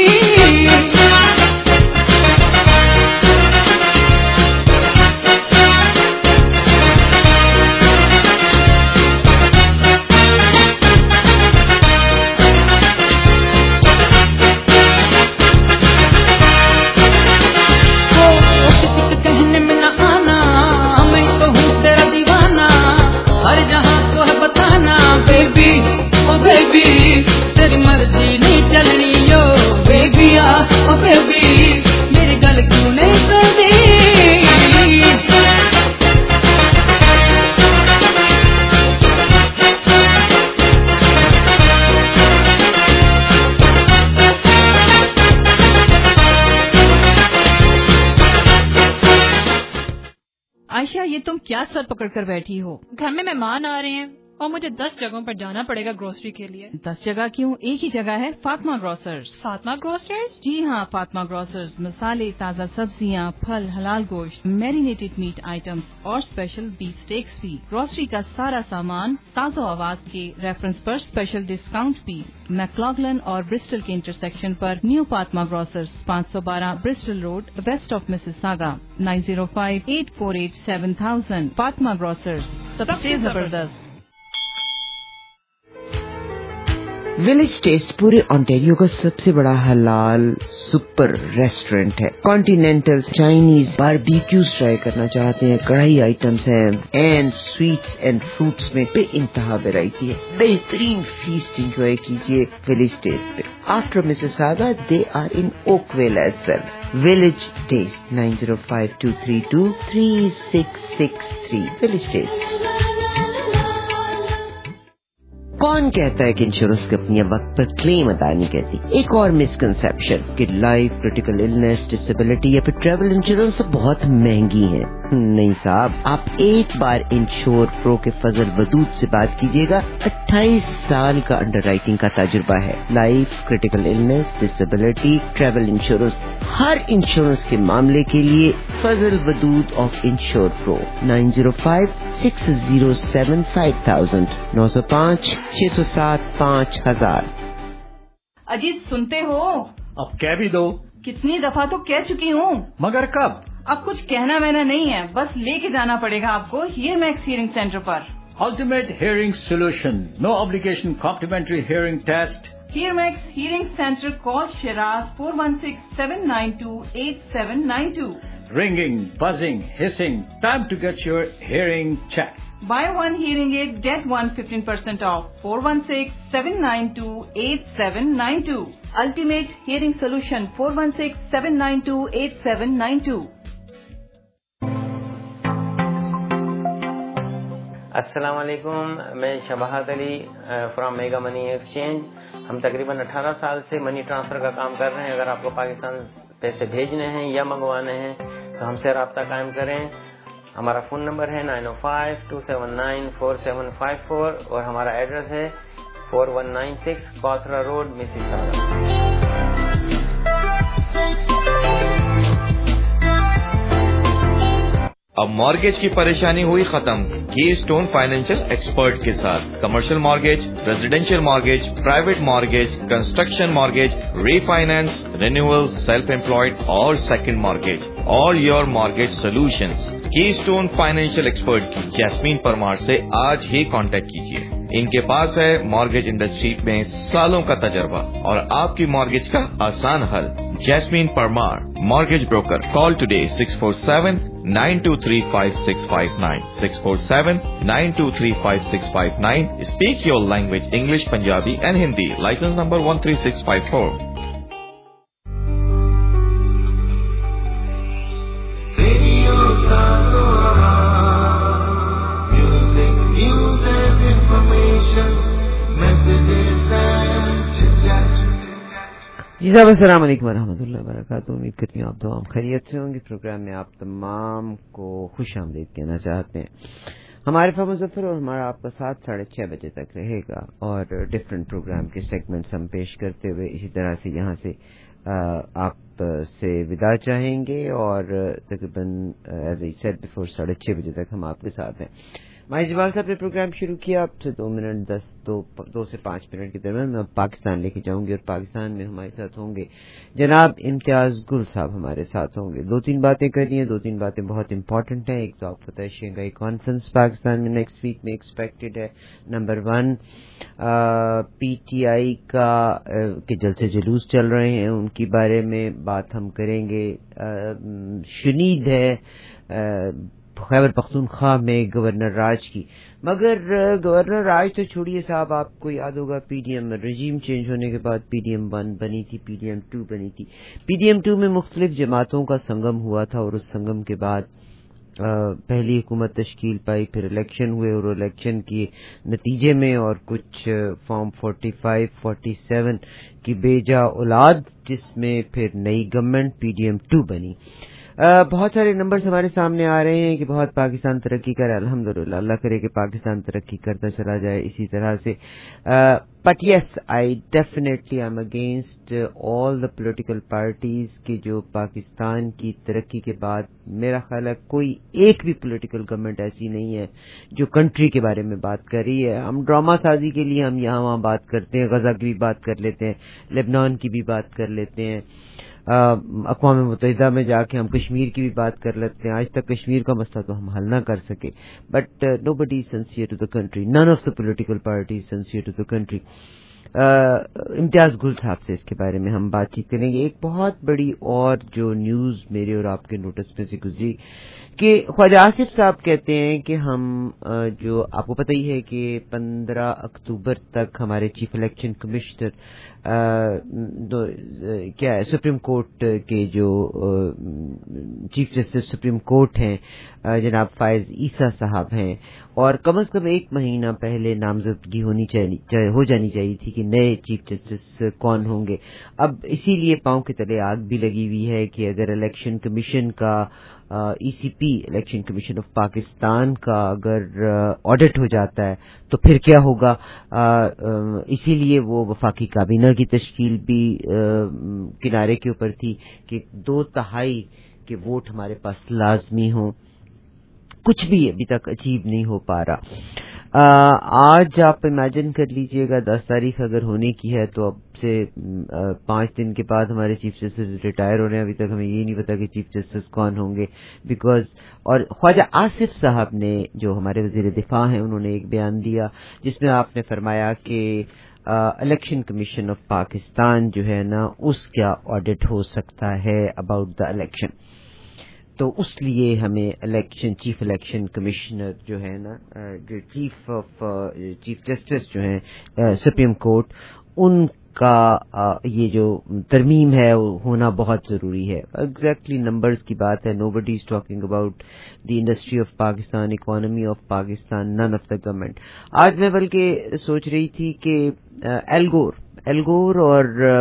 तेरी मर्जी नहीं चलनी ओ बेबिया ओ बेबी मेरी गल क्यों नहीं सुनती. आयशा ये तुम क्या सर पकड़ कर बैठी हो? घर में मेहमान आ रहे हैं और मुझे दस जगहों पर जाना पड़ेगा ग्रोसरी के लिए. दस जगह क्यों, एक ही जगह है फातिमा ग्रोसर्स. फातिमा ग्रोसर्स? जी हाँ, फातिमा ग्रोसर्स मसाले, ताज़ा सब्जियाँ, फल, हलाल गोश्त, मैरिनेटेड मीट आइटम्स और स्पेशल बीफ स्टेक्स भी. ग्रोसरी का सारा सामान ताज़ा आवाज के रेफरेंस पर स्पेशल डिस्काउंट भी. मैक्लॉगलन और ब्रिस्टल के इंटरसेक्शन पर न्यू फातिमा ग्रोसर्स, पाँच सौ बारह Bristol road, west of Mississauga, nine zero five eight four eight seven thousand. Fatima grocers, सबसे जबरदस्त. विलेज टेस्ट पूरे ऑन्टेरियो का सबसे बड़ा हलाल सुपर रेस्टोरेंट है। कॉन्टिनेंटल, चाइनीज, बारबेक्यूज ट्राई करना चाहते हैं, कढ़ाई आइटम्स हैं, एंड स्वीट्स एंड फ्रूट्स में बेइंतहा वैरायटी है। बेहतरीन फीस्ट एंजॉय कीजिए विलेज टेस्ट पे। After Mississauga they are in Oakville as well. Village taste nine zero five two three two three six six three. Village taste. कौन कहता है कि इंश्योरेंस कंपनियां वक्त पर क्लेम अदा नहीं करती? एक और मिसकंसेप्शन कि लाइफ, क्रिटिकल इलनेस, डिसेबिलिटी या फिर ट्रैवल इंश्योरेंस बहुत महंगी है। नहीं साहब, आप एक बार इंश्योर प्रो के फजल वदूद से बात कीजिएगा। अट्ठाईस साल का अंडरराइटिंग का तजुर्बा है। Life, critical illness, disability, travel insurance, हर इंश्योरेंस के मामले के लिए Fazal Wadood of insure pro nine zero five six zero seven five thousand नौ सौ पाँच छह सौ सात पाँच हजार। अजीत सुनते हो? अब कह भी दो। कितनी दफा तो कह चुकी हूँ। मगर कब? अब कुछ कहना वहना नहीं है, बस लेके जाना पड़ेगा आपको हियर मैक्स हियरिंग सेंटर पर। Ultimate hearing solution, no obligation complimentary hearing test. Hear max hearing centre, call Shiraz four one six seven nine two eight seven nine two. Ringing, buzzing, hissing, time to get your hearing checked. Buy one hearing aid, get one fifteen percent off. four one six seven nine two eight seven nine two. Ultimate Hearing Solution, four one six seven nine two eight seven nine two. अस्सलाम वालेकुम, मैं Shabahat Ali from mega money exchange. हम तकरीबन अठारह साल से मनी ट्रांसफ़र का काम कर रहे हैं। अगर आपको पाकिस्तान पैसे भेजने हैं या मंगवाने हैं तो हमसे रब्ता कायम करें। हमारा फ़ोन नंबर है nine o five two seven nine four seven five four और हमारा एड्रेस है four one nine six Cawthra road, Mississauga. अब मॉर्गेज की परेशानी हुई खत्म की स्टोन फाइनेंशियल एक्सपर्ट के साथ। Commercial mortgage, residential mortgage, private mortgage, construction mortgage, refinance, renewal, self employed और second mortgage, all your mortgage solutions. Keystone financial expert की जैस्मीन परमार से आज ही कांटेक्ट कीजिए। इनके पास है मॉर्गेज इंडस्ट्री में सालों का तजर्बा और आपकी मॉर्गेज का आसान हल। Jasmine Parmar, mortgage broker. Call today six four seven nine two three five six five nine six four seven nine two three five six five nine. Speak your language English, Punjabi and Hindi. Licence number one three six five four. जी साहब, अस्सलाम वालेकुम वरहमतुल्लाहि वबरकातुहू। उम्मीद करती हूँ आप तमाम खैरियत से होंगे। प्रोग्राम में आप तमाम को खुश आमदीद कहना चाहते हैं। हमारे फा मुज़फ़्फ़र और हमारा आपका साथ साढ़े छः बजे तक रहेगा और डिफरेंट प्रोग्राम के सेगमेंट्स हम पेश करते हुए इसी तरह से यहाँ से आप से विदा चाहेंगे और तकरीबन एज आई सेड बिफोर साढ़े छः बजे तक हम आपके साथ हैं। माहिर जवाल साहब ने प्रोग्राम शुरू किया। अब से दो मिनट दस दो दो से पाँच मिनट के दरमियान मैं पाकिस्तान लेके जाऊंगी और पाकिस्तान में हमारे साथ होंगे जनाब इम्तियाज गुल साहब, हमारे साथ होंगे। दो तीन बातें करनी है, दो तीन बातें बहुत इंपॉर्टेंट हैं। एक तो आपको पता है शंघाई कॉन्फ्रेंस पाकिस्तान में नेक्स्ट वीक में एक्सपेक्टेड है। नंबर वन, पीटीआई का आ, के जलसे जुलूस चल रहे हैं, उनकी बारे में बात हम करेंगे। शुनीद है आ, खैबर पख्तूनख्वा में गवर्नर राज की, मगर गवर्नर राज तो छोड़िए साहब, आपको याद होगा पीडीएम रजीम चेंज होने के बाद पीडीएम वन बनी थी, पीडीएम टू बनी थी। पीडीएम टू में मुख्तलिफ जमातों का संगम हुआ था और उस संगम के बाद पहली हुकूमत तश्कील पाई, फिर इलेक्शन हुए और इलेक्शन के नतीजे में और कुछ form forty five forty seven की बेजा औलाद, जिसमें फिर नई गवर्नमेंट पीडीएम टू बनी। Uh, बहुत सारे नंबर्स हमारे सामने आ रहे हैं कि बहुत पाकिस्तान तरक्की करे। अल्हम्दुलिल्लाह, अल्लाह करे कि पाकिस्तान तरक्की करता चला जाए इसी तरह से। But yes, I definitely I am against all the political parties की जो पाकिस्तान की तरक्की के बाद, मेरा ख्याल है कोई एक भी पॉलिटिकल गवर्नमेंट ऐसी नहीं है जो कंट्री के बारे में बात कर रही है। हम ड्रामा साजी के लिए हम यहाँ वहाँ बात करते हैं, गजा की भी बात कर लेते हैं, लेबनान की भी बात कर लेते हैं, अक़वाम मुत्तहिदा में जाके हम कश्मीर की भी बात कर लेते हैं। आज तक कश्मीर का मसला तो हम हल ना कर सके। But nobody is sincere to the country, none of the political party is sincere to the country. Imtiaz Gul صاحب سے اس کے بارے میں ہم بات چیت کریں گے. ایک بہت بڑی اور جو نیوز میرے اور آپ کے نوٹس میں سے گزری کہ خواجہ آصف صاحب کہتے ہیں کہ ہم جو آپ کو پتہ ہی ہے کہ پندرہ اکتوبر تک ہمارے چیف الیکشن کمشنر کیا ہے سپریم کورٹ کے جو چیف جسٹس سپریم کورٹ ہیں جناب فائز عیسیٰ صاحب ہیں, اور کم از کم ایک مہینہ پہلے نامزدگی ہونی چاہیے ہو جانی چاہیے تھی کہ نئے چیف جسٹس کون ہوں گے. اب اسی لیے پاؤں کے تلے آگ بھی لگی ہوئی ہے کہ اگر الیکشن کمیشن کا E C P election commission of Pakistan کا اگر آڈٹ ہو جاتا ہے تو پھر کیا ہوگا. اسی لیے وہ وفاقی کابینہ کی تشکیل بھی کنارے کے اوپر تھی کہ دو تہائی کے ووٹ ہمارے پاس لازمی ہوں. کچھ بھی ابھی تک اچیو نہیں ہو پا رہا. آج آپ امیجن کر لیجئے گا دس تاریخ اگر ہونے کی ہے تو اب سے پانچ دن کے بعد ہمارے چیف جسٹس ریٹائر ہو رہے ہیں. ابھی تک ہمیں یہ نہیں پتا کہ چیف جسٹس کون ہوں گے بیکاز اور خواجہ آصف صاحب نے جو ہمارے وزیر دفاع ہیں انہوں نے ایک بیان دیا جس میں آپ نے فرمایا کہ الیکشن کمیشن آف پاکستان جو ہے نا اس کا آڈٹ ہو سکتا ہے اباؤٹ دا الیکشن. تو اس لیے ہمیں الیکشن چیف الیکشن کمشنر جو ہے نا جو چیف آف چیف جسٹس جو ہیں سپریم کورٹ ان کا یہ جو ترمیم ہے ہونا بہت ضروری ہے. ایگزیکٹلی نمبرز کی بات ہے. Nobody is talking about the industry of Pakistan, economy of Pakistan, none of the government. آج میں بلکہ سوچ رہی تھی کہ ایلگور ایلگور اور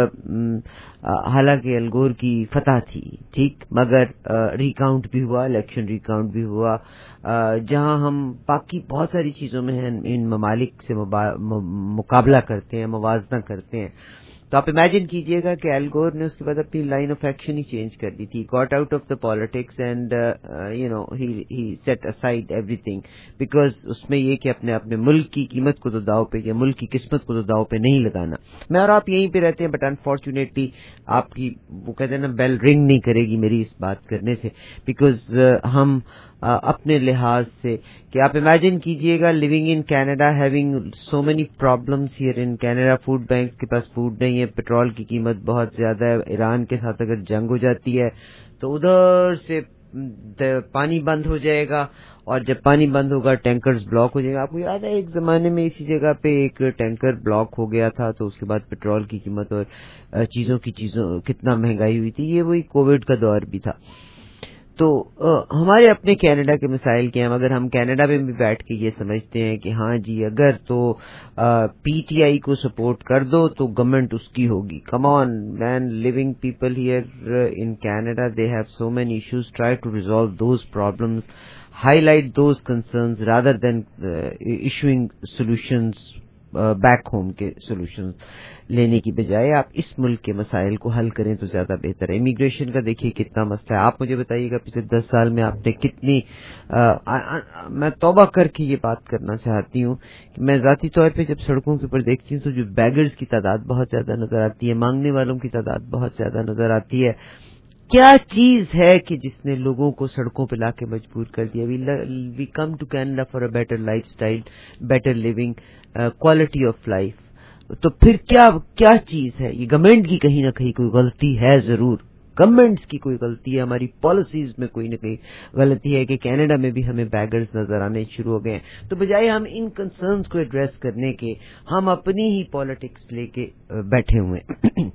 حالانکہ ایلگور کی فتح تھی ٹھیک, مگر ریکاؤنٹ بھی ہوا, الیکشن ریکاؤنٹ بھی ہوا, جہاں ہم باقی بہت ساری چیزوں میں ان ممالک سے مقابلہ کرتے ہیں, موازنہ کرتے ہیں. تو آپ امیجن کیجئے گا کہ ایلگور نے اس کے بعد اپنی لائن آف ایکشن ہی چینج کر دی تھی. Got out of the politics and you know he set aside everything because اس میں یہ کہ اپنے اپنے ملک کی قیمت کو تو داؤ پہ یا ملک کی قسمت کو تو داؤ پہ نہیں لگانا. میں اور آپ یہیں پہ رہتے ہیں بٹ انفارچونیٹلی آپ کی وہ کہتے ہیں نا بیل رنگ نہیں کرے گی میری اس بات کرنے سے بیکاز ہم اپنے لحاظ سے کہ آپ امیجن کیجئے گا living in Canada having so many problems here in Canada. Food bank کے پاس فوڈ نہیں ہے, پیٹرول کی قیمت بہت زیادہ ہے, ایران کے ساتھ اگر جنگ ہو جاتی ہے تو ادھر سے پانی بند ہو جائے گا, اور جب پانی بند ہوگا ٹینکرز بلاک ہو جائے گا. آپ کو یاد ہے ایک زمانے میں اسی جگہ پہ ایک ٹینکر بلاک ہو گیا تھا تو اس کے بعد پیٹرول کی قیمت اور چیزوں کی چیزوں کتنا مہنگائی ہوئی تھی. یہ وہی کووڈ کا دور بھی تھا. تو ہمارے اپنے کینیڈا کے مسائل کے ہیں, مگر ہم کینیڈا میں بھی بیٹھ کے یہ سمجھتے ہیں کہ ہاں جی اگر تو پی ٹی آئی کو سپورٹ کر دو تو گورنمنٹ اس کی ہوگی. Come on man, living people here in Canada they have so many issues, try to resolve those problems, highlight those concerns rather than uh, issuing solutions back home کے سولوشن لینے کی بجائے آپ اس ملک کے مسائل کو حل کریں تو زیادہ بہتر ہے. امیگریشن کا دیکھیے کتنا مسئلہ ہے. آپ مجھے بتائیے گا پچھلے دس سال میں آپ نے کتنی میں توبہ کر کے یہ بات کرنا چاہتی ہوں کہ میں ذاتی طور پہ جب سڑکوں کے اوپر دیکھتی ہوں تو جو بیگرز کی تعداد بہت زیادہ نظر آتی ہے, مانگنے والوں کی تعداد بہت زیادہ نظر آتی ہے. کیا چیز ہے کہ جس نے لوگوں کو سڑکوں پہ لا کے مجبور کر دیا؟ We come to Canada for a better life style, better living, quality of life. تو پھر کیا کیا چیز ہے یہ؟ گورنمنٹ کی کہیں نہ کہیں کوئی غلطی ہے ضرور, گورنمنٹس کی کوئی غلطی ہے, ہماری پالیسیز میں کوئی نہ کوئی غلطی ہے کہ کینیڈا میں بھی ہمیں بیگرز نظر آنے شروع ہو گئے ہیں. تو بجائے ہم ان کنسرنز کو ایڈریس کرنے کے ہم اپنی ہی پالیٹکس لے کے بیٹھے ہوئے ہیں.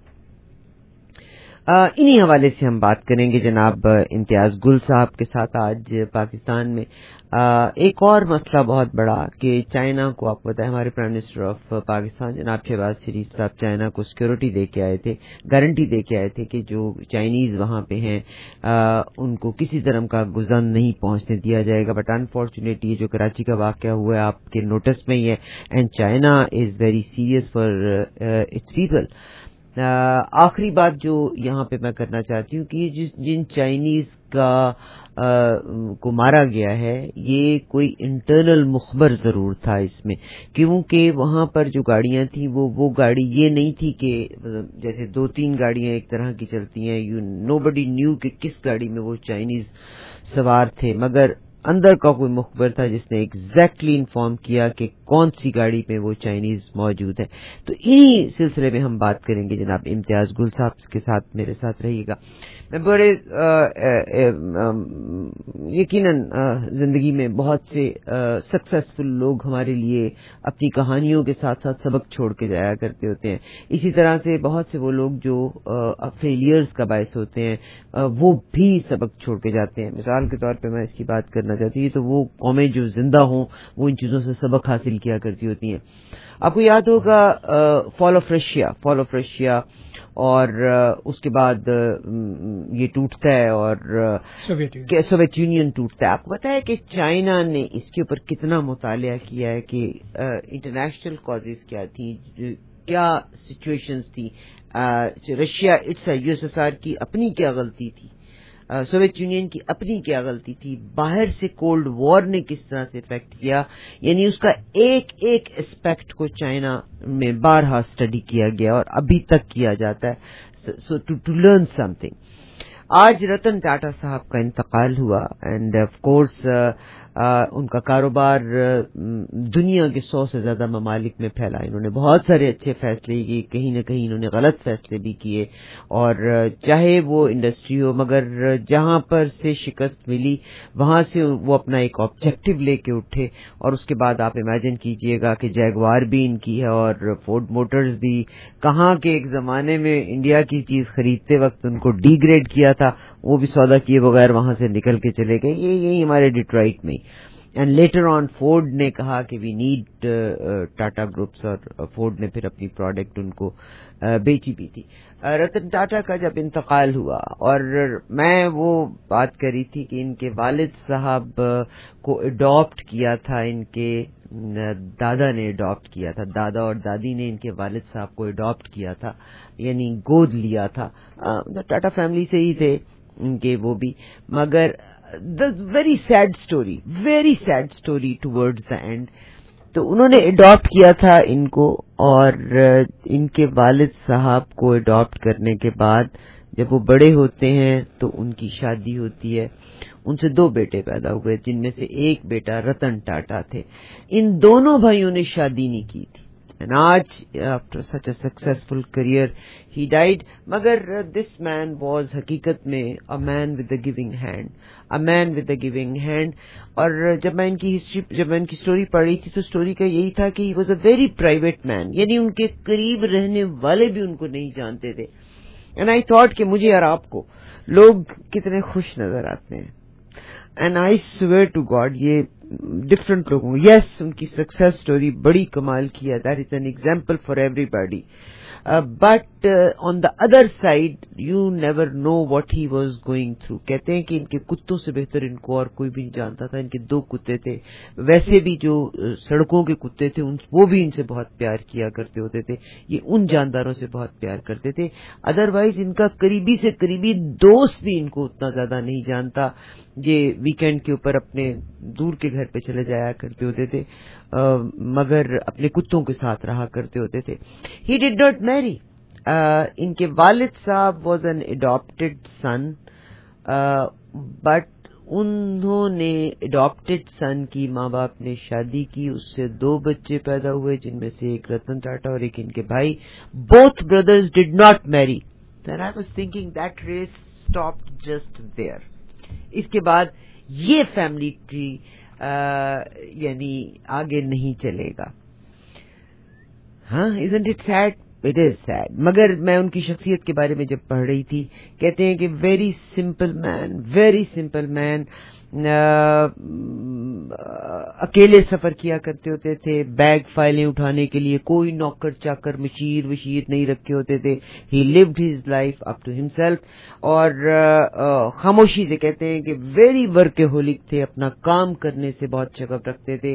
انہی حوالے سے ہم بات کریں گے جناب امتیاز گل صاحب کے ساتھ. آج پاکستان میں ایک اور مسئلہ بہت بڑا کہ چائنا کو, آپ بتائیں ہمارے پرائم منسٹر آف پاکستان جناب شہباز شریف صاحب چائنا کو سیکورٹی دے کے آئے تھے, گارنٹی دے کے آئے تھے کہ جو چائنیز وہاں پہ ہیں ان کو کسی طرح کا گزن نہیں پہنچنے دیا جائے گا. بٹ انفارچونیٹلی جو کراچی کا واقعہ ہوا ہے آپ کے نوٹس میں ہی ہے, and China is very serious for its people. آخری بات جو یہاں پہ میں کرنا چاہتی ہوں کہ جس جن چائنیز کا آ, کو مارا گیا ہے یہ کوئی انٹرنل مخبر ضرور تھا اس میں, کیونکہ وہاں پر جو گاڑیاں تھیں وہ وہ گاڑی یہ نہیں تھی کہ جیسے دو تین گاڑیاں ایک طرح کی چلتی ہیں, یو نو بڈی نیو کہ کس گاڑی میں وہ چائنیز سوار تھے, مگر اندر کا کوئی مخبر تھا جس نے ایگزیکٹلی انفارم کیا کہ کون سی گاڑی میں وہ چائنیز موجود ہے. تو انہی سلسلے میں ہم بات کریں گے. جناب امتیاز گل صاحب کے ساتھ میرے ساتھ رہیے گا. میں بڑے یقیناً زندگی میں بہت سے سکسیسفل لوگ ہمارے لیے اپنی کہانیوں کے ساتھ ساتھ سبق چھوڑ کے جایا کرتے ہوتے ہیں. اسی طرح سے بہت سے وہ لوگ جو فیلئرز کا باعث ہوتے ہیں وہ بھی سبق چھوڑ کے جاتے ہیں. مثال کے طور پہ میں اس کی بات کرنا چاہتی ہوں تو وہ قومیں جو زندہ ہوں وہ ان چیزوں سے سبق حاصل کیا کرتی ہوتی ہیں. آپ کو یاد ہوگا fall of Russia fall of Russia اور اس کے بعد یہ ٹوٹتا ہے اور سوویت یونین ٹوٹتا ہے. آپ کو پتا ہے کہ چائنا نے اس کے اوپر کتنا مطالعہ کیا ہے کہ انٹرنیشنل کازز کیا تھی, کیا سچویشنز تھی, Russia its U S S R کی اپنی کیا غلطی تھی, سوویت یونین کی اپنی کیا غلطی تھی, باہر سے کولڈ وار نے کس طرح سے افیکٹ کیا. یعنی اس کا ایک ایک اسپیکٹ کو چائنا میں بارہا اسٹڈی کیا گیا اور ابھی تک کیا جاتا ہے. So to learn something. آج رتن ٹاٹا صاحب کا انتقال ہوا اینڈ آف کورس ان کا کاروبار دنیا کے سو سے زیادہ ممالک میں پھیلا. انہوں نے بہت سارے اچھے فیصلے کیے, کہیں نہ کہیں انہوں نے غلط فیصلے بھی کیے, اور چاہے وہ انڈسٹری ہو مگر جہاں پر سے شکست ملی وہاں سے وہ اپنا ایک آبجیکٹو لے کے اٹھے. اور اس کے بعد آپ امیجن کیجئے گا کہ جیگوار بھی ان کی ہے اور فورڈ موٹرز بھی, کہاں کے ایک زمانے میں انڈیا کی چیز خریدتے وقت ان کو ڈی گریڈ کیا تھا, وہ بھی سودا کیے بغیر وہاں سے نکل کے چلے گئے. یہ یہی ہمارے ڈیٹرائٹ میں. اینڈ لیٹر آن فورڈ نے کہا کہ وی نیڈ ٹاٹا گروپس, اور فورڈ نے پھر اپنی پروڈکٹ ان کو بیچی بھی تھی. رتن ٹاٹا کا جب انتقال ہوا, اور میں وہ بات کری تھی کہ ان کے والد صاحب کو اڈاپٹ کیا تھا, ان کے دادا نے اڈاپٹ کیا تھا, دادا اور دادی نے ان کے والد صاحب کو اڈاپٹ کیا تھا, یعنی گود لیا تھا. ٹاٹا فیملی سے ہی تھے ان کے وہ بھی, مگر the very sad story very sad story towards the end. تو انہوں نے اڈاپٹ کیا تھا ان کو, اور ان کے والد صاحب کو اڈاپٹ کرنے کے بعد جب وہ بڑے ہوتے ہیں تو ان کی شادی ہوتی ہے. ان سے دو بیٹے پیدا ہوئے جن میں سے ایک بیٹا رتن ٹاٹا تھے. ان دونوں بھائیوں نے شادی نہیں کی تھی. And آج after such a successful career he died, مگر this man was حقیقت میں a man with a giving hand, a man with a giving hand. اور جب میں ان کی ہسٹری جب میں ان کی سٹوری پڑھ رہی تھی تو سٹوری کا یہی تھا کہ he was a very private man, یعنی ان کے قریب رہنے والے بھی ان کو نہیں جانتے تھے. And I thought کہ مجھے اور آپ کو لوگ کتنے خوش نظر آتے ہیں. And I swear to God یہ ڈفرنٹ لوگوں, یس ان کی سکسیس سٹوری بڑی کمال کی ہے, that is an example for everybody, but on the other side you never know what he was going through. کہتے ہیں کہ ان کے کتوں سے بہتر ان کو اور کوئی بھی نہیں جانتا تھا. ان کے دو کتے تھے, ویسے بھی جو سڑکوں کے کتے تھے وہ بھی ان سے بہت پیار کیا کرتے ہوتے تھے, یہ ان جانداروں سے بہت پیار کرتے تھے. ادروائز ان کا قریبی سے قریبی دوست بھی ان کو اتنا زیادہ نہیں جانتا. یہ ویکینڈ کے اوپر اپنے دور کے گھر پہ چلے جایا کرتے ہوتے تھے, مگر اپنے کتوں کے ساتھ رہا کرتے ہوتے تھے. ہی ڈڈ ناٹ میری. ان کے والد صاحب was an adopted son, but انہوں نے اڈاپٹیڈ سن کی ماں باپ نے شادی کی, اس سے دو بچے پیدا ہوئے جن میں سے ایک رتن ٹاٹا اور ایک ان کے بھائی. Both brothers did not marry. Then I was thinking that race stopped just there. اس کے بعد یہ فیملی ٹری یعنی آگے نہیں چلے گا. ہاں, isn't it sad? It is sad. مگر میں ان کی شخصیت کے بارے میں جب پڑھ رہی تھی, کہتے ہیں کہ very simple man, very simple man, اکیلے سفر کیا کرتے ہوتے تھے, بیگ فائلیں اٹھانے کے لیے کوئی نوکر چاکر مشیر وشیر نہیں رکھے ہوتے تھے. He lived his life up to himself, اور خاموشی سے کہتے ہیں کہ ویری ورکہولک تھے, اپنا کام کرنے سے بہت شغف رکھتے تھے.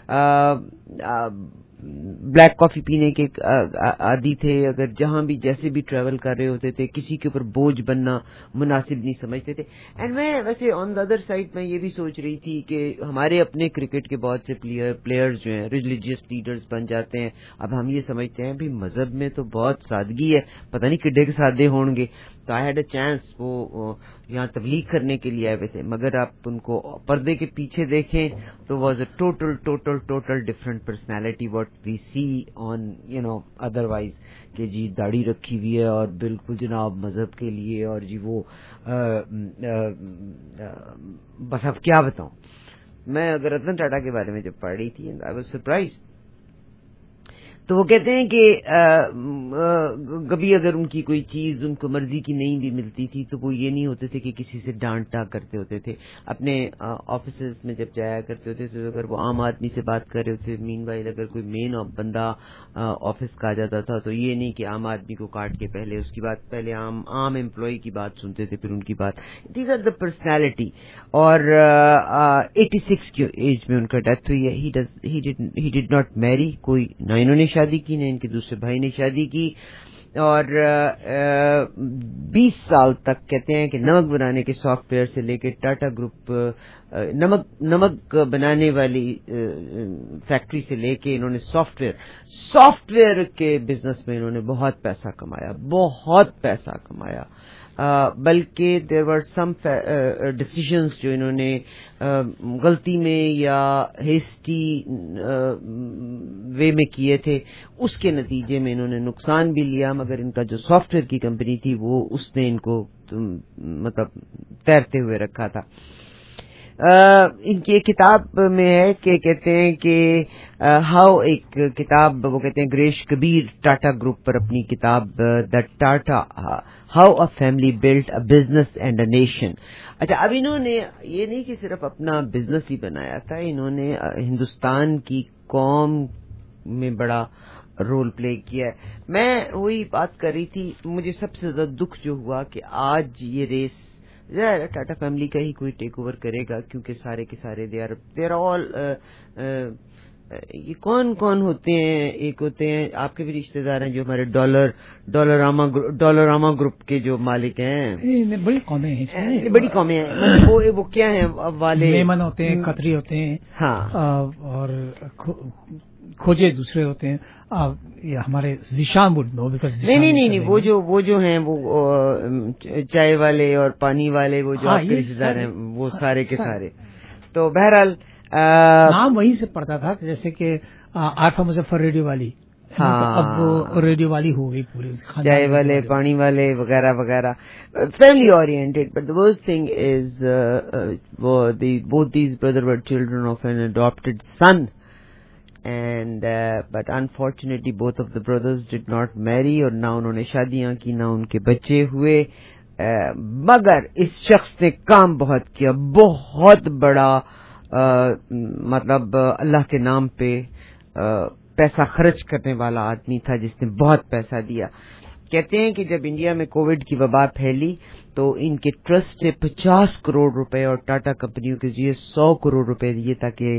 بلیک کافی پینے کے عادی تھے, اگر جہاں بھی جیسے بھی ٹریول کر رہے ہوتے تھے کسی کے اوپر بوجھ بننا مناسب نہیں سمجھتے تھے. اینڈ میں ویسے آن دا ادر سائڈ میں یہ بھی سوچ رہی تھی کہ ہمارے اپنے کرکٹ کے بہت سے پلیئر پلیئرز جو ہیں ریلیجیس لیڈرز بن جاتے ہیں. اب ہم یہ سمجھتے ہیں بھی مذہب میں تو بہت سادگی ہے, پتہ نہیں کڈے کے سادے ہوں گے, تو آئی ہیڈ اے چانس، وہ یہاں تبلیغ کرنے کے لیے آئے ہوئے تھے، مگر آپ ان کو پردے کے پیچھے دیکھیں تو was a total total total different personality what we see on you know otherwise, کہ جی داڑھی رکھی ہوئی ہے اور بالکل جناب مذہب کے لیے، اور جی وہ بس اب کیا بتاؤں میں. اگر رتن ٹاٹا کے بارے میں جب پڑھ رہی تھی آئی واز سرپرائز. تو وہ کہتے ہیں کہ کبھی اگر ان کی کوئی چیز ان کو مرضی کی نہیں بھی ملتی تھی تو وہ یہ نہیں ہوتے تھے کہ کسی سے ڈانٹا کرتے ہوتے تھے. اپنے آفیسز میں جب جایا کرتے ہوتے تھے اگر وہ عام آدمی سے بات کر رہے ہوتے، مین وائل اگر کوئی مین بندہ آفس کا آ جاتا تھا تو یہ نہیں کہ عام آدمی کو کاٹ کے پہلے اس کی بات، پہلے عام عام امپلائی کی بات سنتے تھے پھر ان کی بات. These are the personality. اور ایٹی سکس کی ایج میں ان کا ڈیتھ ہوئی ہے. ہی ڈڈ ناٹ میری، کوئی نہ انہوں نے شادی کی نہ ان کے دوسرے بھائی نے شادی کی، اور بیس سال تک کہتے ہیں کہ نمک بنانے کے سافٹ ویئر سے لے کے ٹاٹا گروپ نمک نمک بنانے والی فیکٹری سے لے کے انہوں نے سافٹ ویئر سافٹ ویئر کے بزنس میں انہوں نے بہت پیسہ کمایا، بہت پیسہ کمایا. بلکہ دیر ور سم ڈسیزنس جو انہوں نے غلطی میں یا ہیسٹی وے میں کیے تھے، اس کے نتیجے میں انہوں نے نقصان بھی لیا، مگر ان کا جو سافٹ ویئر کی کمپنی تھی وہ اس نے ان کو مطلب تیرتے ہوئے رکھا تھا. ان کی ایک کتاب میں ہے کہ کہتے ہیں کہ ہاؤ، ایک کتاب وہ کہتے ہیں گریش کبیر ٹاٹا گروپ پر اپنی کتاب the Tata how a family built a business and a nation. اچھا، اب انہوں نے یہ نہیں کہ صرف اپنا بزنس ہی بنایا تھا، انہوں نے ہندوستان کی قوم میں بڑا رول پلے کیا ہے. میں وہی بات کر رہی تھی، مجھے سب سے زیادہ دکھ جو ہوا کہ آج یہ ریس ظاہر ٹاٹا فیملی کا ہی کوئی ٹیک اوور کرے گا، کیونکہ سارے کے سارے they are they are all یہ کون کون ہوتے ہیں. ایک ہوتے ہیں آپ کے بھی رشتہ دار ہیں جو ہمارے ڈالر ڈالراما ڈالراما گروپ کے جو مالک ہیں، بڑی قومیں ہیں، بڑی قومیں ہیں. وہ وہ کیا ہیں والے میمن ہوتے ہیں، قطری ہوتے ہیں، ہاں، اور کھوجے دوسرے ہوتے ہیں. یہ ہمارے ذیشان وڈ نو بیکاز نہیں نہیں نہیں نہیں وہ جو وہ جو ہیں وہ چائے والے اور پانی والے وہ جو آپ کے رشتے دار ہیں وہ سارے کے سارے. تو بہرحال نام وہیں سے پڑتا تھا، جیسے کہ عارفہ مظفر ریڈیو والی، ہاں اب وہ ریڈیو والی ہو گئی پوری، چائے والے پانی والے وغیرہ وغیرہ، family oriented. But the worst thing is both these brothers were children of an adopted son. And uh, but unfortunately both of the brothers did not marry اور نہ انہوں نے شادیاں کی نہ ان کے بچے ہوئے. uh, مگر اس شخص نے کام بہت کیا، بہت بڑا uh, مطلب uh, اللہ کے نام پہ uh, پیسہ خرچ کرنے والا آدمی تھا جس نے بہت پیسہ دیا. کہتے ہیں کہ جب انڈیا میں کووڈ کی وبا پھیلی تو ان کے ٹرسٹ سے پچاس کروڑ روپے اور ٹاٹا کمپنیوں کے ذریعے سو کروڑ روپے دیے تاکہ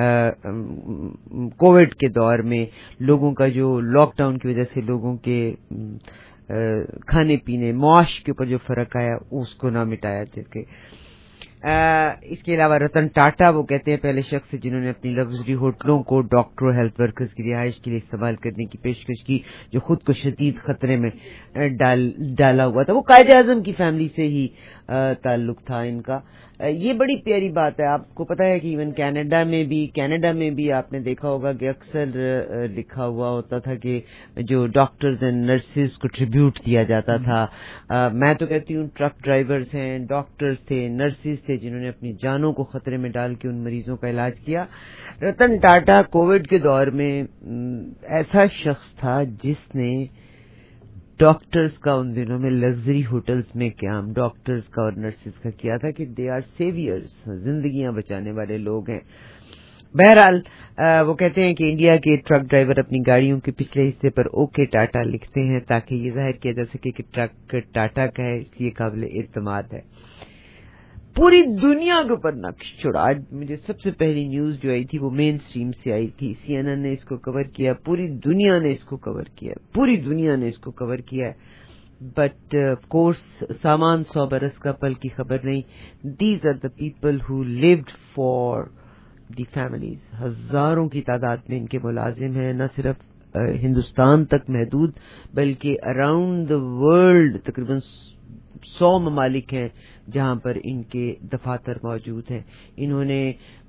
کووڈ کے دور میں لوگوں کا جو لاک ڈاؤن کی وجہ سے لوگوں کے کھانے پینے معاش کے اوپر جو فرق آیا اس کو نہ مٹایا جا سکے. اس کے علاوہ رتن ٹاٹا وہ کہتے ہیں پہلے شخص جنہوں نے اپنی لگژری ہوٹلوں کو ڈاکٹر ہیلتھ ورکرز کی رہائش کے لیے استعمال کرنے کی پیشکش کی، جو خود کو شدید خطرے میں ڈال ڈالا ہوا تھا. وہ قائد اعظم کی فیملی سے ہی تعلق تھا ان کا. یہ بڑی پیاری بات ہے. آپ کو پتا ہے کہ ایون کینیڈا میں بھی کینیڈا میں بھی آپ نے دیکھا ہوگا کہ اکثر لکھا ہوا ہوتا تھا کہ جو ڈاکٹرز اینڈ نرسز کو ٹریبیوٹ دیا جاتا تھا. میں تو کہتی ہوں ٹرک ڈرائیورز ہیں، ڈاکٹرز تھے، نرسز تھے جنہوں نے اپنی جانوں کو خطرے میں ڈال کے ان مریضوں کا علاج کیا. رتن ٹاٹا کووڈ کے دور میں ایسا شخص تھا جس نے ڈاکٹرز کا ان دنوں میں لگژری ہوٹلز میں قیام ڈاکٹرز کا اور نرسز کا کیا تھا کہ دے آر سیویئرز، زندگیاں بچانے والے لوگ ہیں. بہرحال وہ کہتے ہیں کہ انڈیا کے ٹرک ڈرائیور اپنی گاڑیوں کے پچھلے حصے پر اوکے ٹاٹا لکھتے ہیں تاکہ یہ ظاہر کیا جا سکے کہ ٹرک ٹاٹا کا ہے، اس لیے قابل اعتماد ہے. پوری دنیا کے اوپر نقش چھوڑا. آج مجھے سب سے پہلی نیوز جو آئی تھی وہ مین سٹریم سے آئی تھی، سی این این نے اس کو کور کیا، پوری دنیا نے اس کو کور کیا، پوری دنیا نے اس کو کور کیا. بٹ آف کورس سامان سو برس کا پل کی خبر نہیں. These are the people who lived for the families. ہزاروں کی تعداد میں ان کے ملازم ہیں، نہ صرف ہندوستان تک محدود بلکہ اراؤنڈ دا ورلڈ تقریباً سو ممالک ہیں جہاں پر ان کے دفاتر موجود ہیں. انہوں نے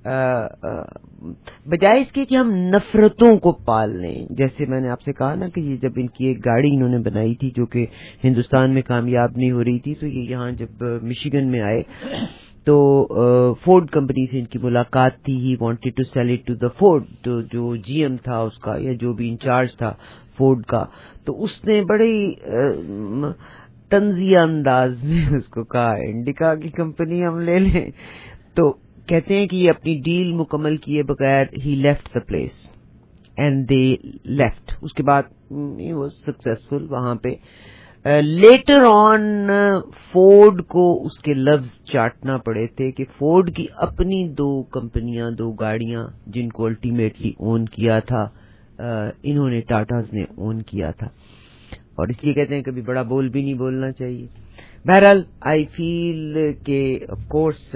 بجائے اس کے کہ ہم نفرتوں کو پال لیں، جیسے میں نے آپ سے کہا نا کہ یہ جب ان کی ایک گاڑی انہوں نے بنائی تھی جو کہ ہندوستان میں کامیاب نہیں ہو رہی تھی، تو یہ یہاں جب مشیگن میں آئے تو فورڈ کمپنی سے ان کی ملاقات تھی. He wanted to sell it to the Ford, تو جو جی ایم تھا اس کا یا جو بھی انچارج تھا فورڈ کا، تو اس نے بڑے طنزیہ انداز میں اس کو کہا انڈیکا کی کمپنی ہم لے لیں. تو کہتے ہیں کہ یہ اپنی ڈیل مکمل کیے بغیر he left the place and they left. اس کے بعد ہی واز سکسیسفل وہاں پہ. لیٹر آن فورڈ کو اس کے لفظ چاٹنا پڑے تھے کہ فورڈ کی اپنی دو کمپنیاں، دو گاڑیاں جن کو الٹیمیٹلی اون کیا تھا انہوں نے، ٹاٹاز نے اون کیا تھا. اور اس لیے کہتے ہیں کبھی بڑا بول بھی نہیں بولنا چاہیے. بہرحال آئی فیل کہ آف کورس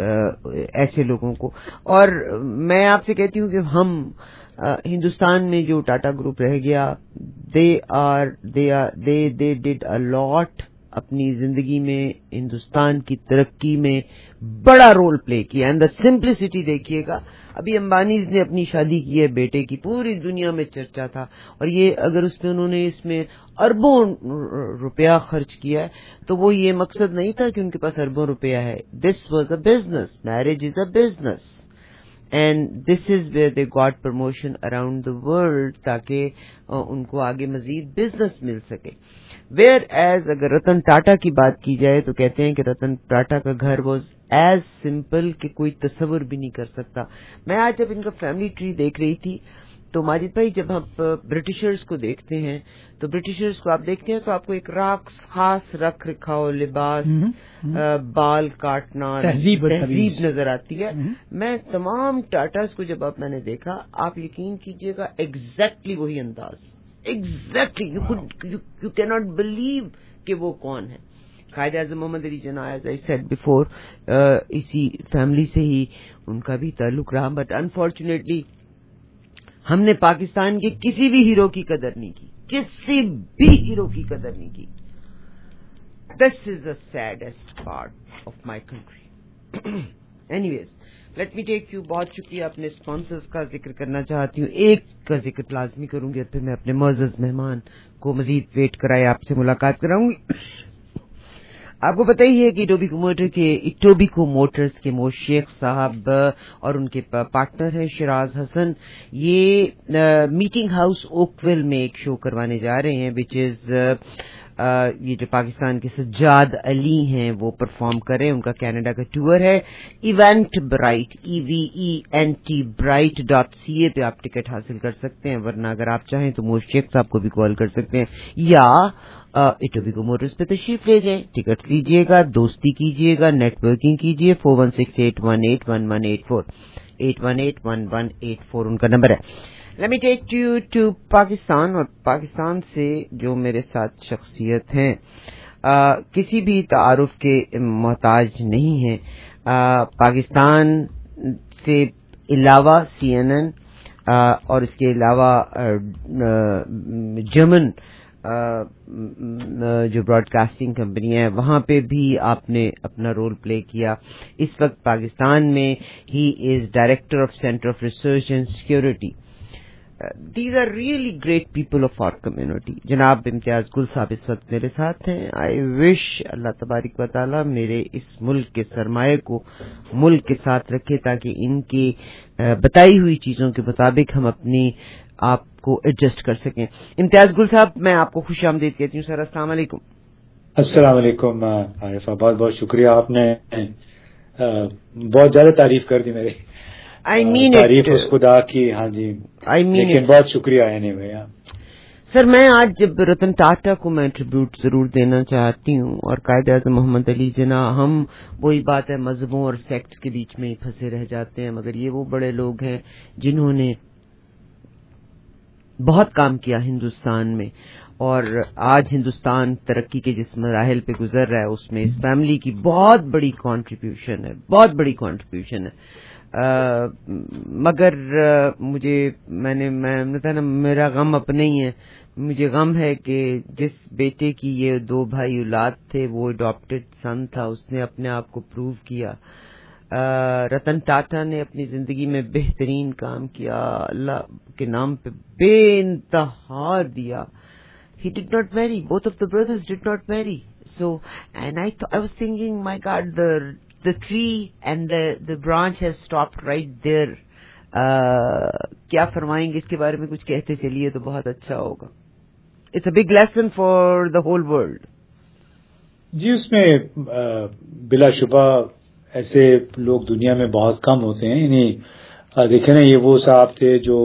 ایسے لوگوں کو، اور میں آپ سے کہتی ہوں کہ ہم ہندوستان میں جو ٹاٹا گروپ رہ گیا، دے آر دے آر دے دے ڈڈ اے لاٹ اپنی زندگی میں، ہندوستان کی ترقی میں بڑا رول پلے کیا. اینڈ دا سمپلسٹی دیکھیے گا، ابھی امبانیز نے اپنی شادی کی ہے بیٹے کی، پوری دنیا میں چرچا تھا، اور یہ اگر اس میں انہوں نے اس میں اربوں روپیہ خرچ کیا ہے تو وہ یہ مقصد نہیں تھا کہ ان کے پاس اربوں روپیہ ہے. This was a business, marriage is a business, and this is where they got promotion around the world تاکہ ان کو آگے مزید بزنس مل سکے. ویئر ایز اگر رتن ٹاٹا کی بات کی جائے تو کہتے ہیں کہ رتن ٹاٹا کا گھر واز ایز سمپل کہ کوئی تصور بھی نہیں کر سکتا. میں آج جب ان کا فیملی ٹری دیکھ رہی تھی تو ماجد بھائی، جب ہم برٹشرز کو دیکھتے ہیں تو برٹشرز کو آپ دیکھتے ہیں تو آپ کو ایک راکس خاص رکھ رکھاؤ، لباس، بال کاٹنا، تہذیب نظر آتی ہے. میں تمام ٹاٹاز کو جب آپ میں نے دیکھا، آپ یقین کیجئے گا ایگزیکٹلی وہی انداز، ایگزیکٹلی یو کی ناٹ بلیو کہ وہ کون ہے. Quaid Azam Muhammad Ali Jinnah, as I said before, اسی فیملی سے ہی ان کا بھی تعلق رہا، بٹ انفارچونیٹلی ہم نے پاکستان کے کسی بھی ہیرو کی قدر نہیں کی، کسی بھی ہیرو کی قدر نہیں کی. This is the saddest part of my country. Anyways let me take you. بہت شکریہ. اپنے اسپانسرز کا ذکر کرنا چاہتی ہوں، ایک کا ذکر لازمی کروں گی اور پھر میں اپنے معزز مہمان کو مزید ویٹ کرائے آپ سے ملاقات کراؤں گی. آپ کو پتہ ہی ہے کہ اٹوبیکو موٹر کے اٹوبیکو موٹرز کے مو شیخ صاحب اور ان کے پارٹنر ہیں شراز حسن، یہ میٹنگ ہاؤس اوکویل میں ایک شو کروانے جا رہے ہیں، وچ از یہ جو پاکستان کے سجاد علی ہیں وہ پرفارم کر رہے ہیں. ان کا کینیڈا کا ٹور ہے. Eventbrite, E V E N T brite dot C A پہ آپ ٹکٹ حاصل کر سکتے ہیں، ورنہ اگر آپ چاہیں تو مو شیخ صاحب کو بھی کال کر سکتے ہیں یا اٹوبیکو موٹرز پہ تشریف لے جائیں، ٹکٹ لیجئے گا، دوستی کیجئے گا، نیٹ ورکنگ کیجئے. Four one six eight one eight one one eight four eight one eight one one eight four ان کا نمبر ہے. Let me take you to Pakistan. اور پاکستان سے جو میرے ساتھ شخصیت ہیں آ, کسی بھی تعارف کے محتاج نہیں ہیں. آ, پاکستان سے علاوہ سی این این اور اس کے علاوہ جرمن جو براڈ کاسٹنگ کمپنی ہے وہاں پہ بھی آپ نے اپنا رول پلے کیا. اس وقت پاکستان میں he is director of centre of research and security. These are really great people of our community. جناب امتیاز گل صاحب اس وقت میرے ساتھ ہیں. آئی وش اللہ تبارک و تعالی میرے اس ملک کے سرمایہ کو ملک کے ساتھ رکھے تاکہ ان کی بتائی ہوئی چیزوں کے مطابق ہم اپنی آپ کو ایڈجسٹ کر سکیں. امتیاز گل صاحب میں آپ کو خوش آمدید کہتی ہوں. سر السلام علیکم. السلام علیکم عارفہ، بہت بہت شکریہ. آپ نے بہت زیادہ تعریف کر دی میری. I mean تعریف اس خدا کی. ہاں جی I mean لیکن بہت شکریہ اینی وے. سر میں آج جب رتن ٹاٹا کو میں ٹریبیوٹ ضرور دینا چاہتی ہوں اور قائد اعظم محمد علی جناح، ہم وہی بات ہے مذہبوں اور سیکٹس کے بیچ میں ہی پھنسے رہ جاتے ہیں، مگر یہ وہ بڑے لوگ ہیں جنہوں نے بہت کام کیا ہندوستان میں. اور آج ہندوستان ترقی کے جس مراحل پہ گزر رہا ہے اس میں اس فیملی کی بہت بڑی کنٹریبیوشن ہے، بہت بڑی کنٹریبیوشن ہے. آ, مگر آ, مجھے میں نے میں نے نا میرا غم اپنے ہی ہے. مجھے غم ہے کہ جس بیٹے کی یہ دو بھائی اولاد تھے وہ اڈاپٹڈ سن تھا، اس نے اپنے آپ کو پروو کیا. رتن ٹاٹا نے اپنی زندگی میں بہترین کام کیا، اللہ کے نام پہ بے انتہا دیا. He did not marry. Both of the brothers did not marry. So, and I th- I was thinking, my God, the the tree and the the branch has stopped right there. کیا فرمائیں گے اس کے بارے میں؟ کچھ کہتے چلیے تو بہت اچھا ہوگا. It's a big lesson for the whole world. جی اس میں بلا شبہ ایسے لوگ دنیا میں بہت کم ہوتے ہیں. یعنی دیکھیں نا، یہ وہ صاحب تھے جو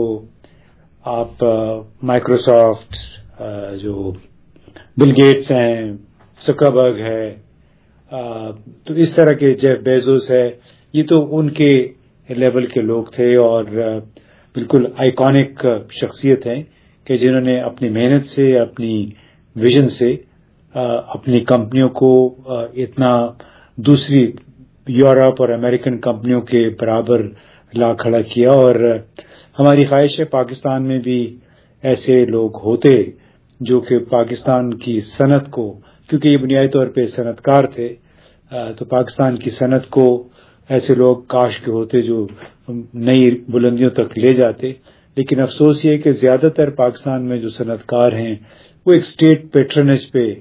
آپ مائکروسافٹ، جو بل گیٹس ہیں، زکربرگ ہے، تو اس طرح کے جیف بیزوس ہے، یہ تو ان کے لیول کے لوگ تھے اور بالکل آئیکونک شخصیت ہیں کہ جنہوں نے اپنی محنت سے، اپنی ویژن سے اپنی کمپنیوں کو اتنا دوسری یورپ اور امریکن کمپنیوں کے برابر لا کھڑا کیا. اور ہماری خواہش ہے پاکستان میں بھی ایسے لوگ ہوتے جو کہ پاکستان کی صنعت کو، کیونکہ یہ بنیادی طور پہ صنعت کار تھے، تو پاکستان کی صنعت کو ایسے لوگ کاش کے ہوتے جو نئی بلندیوں تک لے جاتے. لیکن افسوس یہ کہ زیادہ تر پاکستان میں جو صنعت کار ہیں وہ ایک اسٹیٹ پیٹرنیج پہ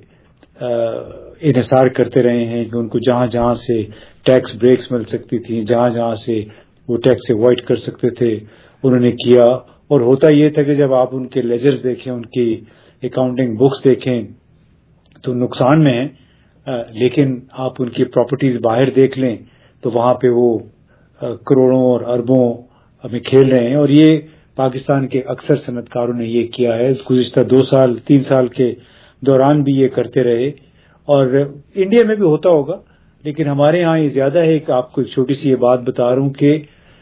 انحصار کرتے رہے ہیں کہ ان کو جہاں جہاں سے ٹیکس بریکس مل سکتی تھیں، جہاں جہاں سے وہ ٹیکس اوائڈ کر سکتے تھے انہوں نے کیا. اور ہوتا یہ تھا کہ جب آپ ان کے لیجرز دیکھیں، ان کی اکاؤنٹنگ بکس دیکھیں تو نقصان میں ہیں، لیکن آپ ان کی پراپرٹیز باہر دیکھ لیں تو وہاں پہ وہ کروڑوں اور اربوں میں کھیل رہے ہیں. اور یہ پاکستان کے اکثر صنعت کاروں نے یہ کیا ہے، گزشتہ دو سال تین سال کے دوران بھی یہ کرتے رہے. اور انڈیا میں بھی ہوتا ہوگا، لیکن ہمارے ہاں یہ زیادہ ہے. کہ آپ کو ایک چھوٹی سی یہ بات بتا رہا ہوں کہ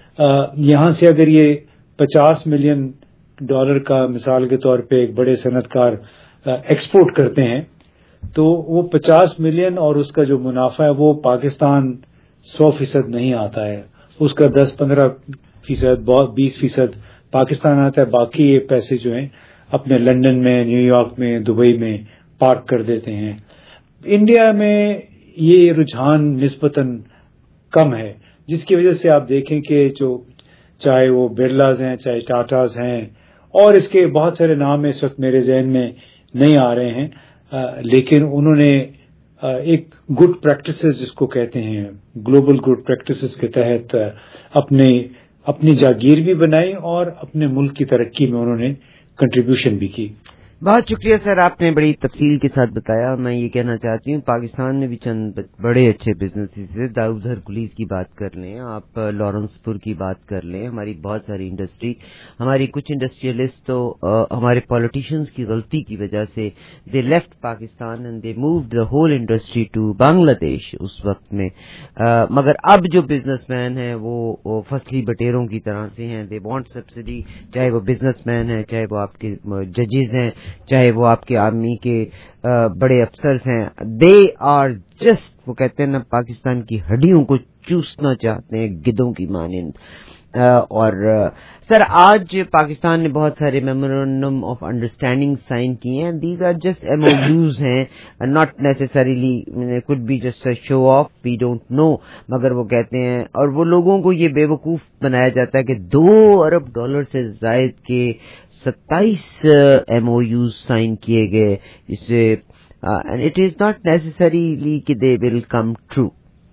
یہاں سے اگر یہ پچاس ملین ڈالر کا مثال کے طور پہ ایک بڑے صنعت کار ایکسپورٹ کرتے ہیں تو وہ پچاس ملین اور اس کا جو منافع ہے وہ پاکستان سو فیصد نہیں آتا ہے، اس کا دس پندرہ فیصد بیس فیصد پاکستان آتا ہے. باقی یہ پیسے جو ہیں اپنے لندن میں، نیو یارک میں، دبئی میں پارک کر دیتے ہیں. انڈیا میں یہ رجحان نسبتاً کم ہے، جس کی وجہ سے آپ دیکھیں کہ جو چاہے وہ برلاز ہیں، چاہے ٹاٹاز ہیں، اور اس کے بہت سارے نام اس وقت میرے ذہن میں نہیں آ رہے ہیں، لیکن انہوں نے ایک گڈ پریکٹسز جس کو کہتے ہیں گلوبل گڈ پریکٹسز کے تحت اپنے اپنی جاگیر بھی بنائی اور اپنے ملک کی ترقی میں انہوں نے کنٹریبیوشن بھی کی. بہت شکریہ سر، آپ نے بڑی تفصیل کے ساتھ بتایا. میں یہ کہنا چاہتی ہوں پاکستان میں بھی چند بڑے اچھے بزنس ہیں. داؤد ہرکولیز کی بات کر لیں آپ، لارنس پور کی بات کر لیں، ہماری بہت ساری انڈسٹری، ہماری کچھ انڈسٹریلسٹ تو ہمارے پولیٹیشینز کی غلطی کی وجہ سے they left Pakistan and they moved the whole industry to Bangladesh اس وقت میں. مگر اب جو بزنس مین ہیں وہ فصلی بٹیروں کی طرح سے ہیں. دے وانٹ سبسڈی، چاہے وہ بزنس مین ہیں، چاہے وہ آپ کے ججز ہیں، چاہے وہ آپ کے آرمی کے بڑے افسرز ہیں. دے آر جسٹ، وہ کہتے ہیں نا، پاکستان کی ہڈیوں کو چوسنا چاہتے ہیں گدوں کی مانند. اور سر آج پاکستان نے بہت سارے میمورنڈم آف انڈرسٹینڈنگ سائن کیے ہیں. These are just M O Us ہیں، not necessarily could be just a show off, we don't know. مگر وہ کہتے ہیں، اور وہ لوگوں کو یہ بے وقوف بنایا جاتا ہے کہ دو ارب ڈالر سے زائد کے ستائیس ایم او یوز سائن کیے گئے، جسے and it is not necessarily کہ دے ول کم ٹرو.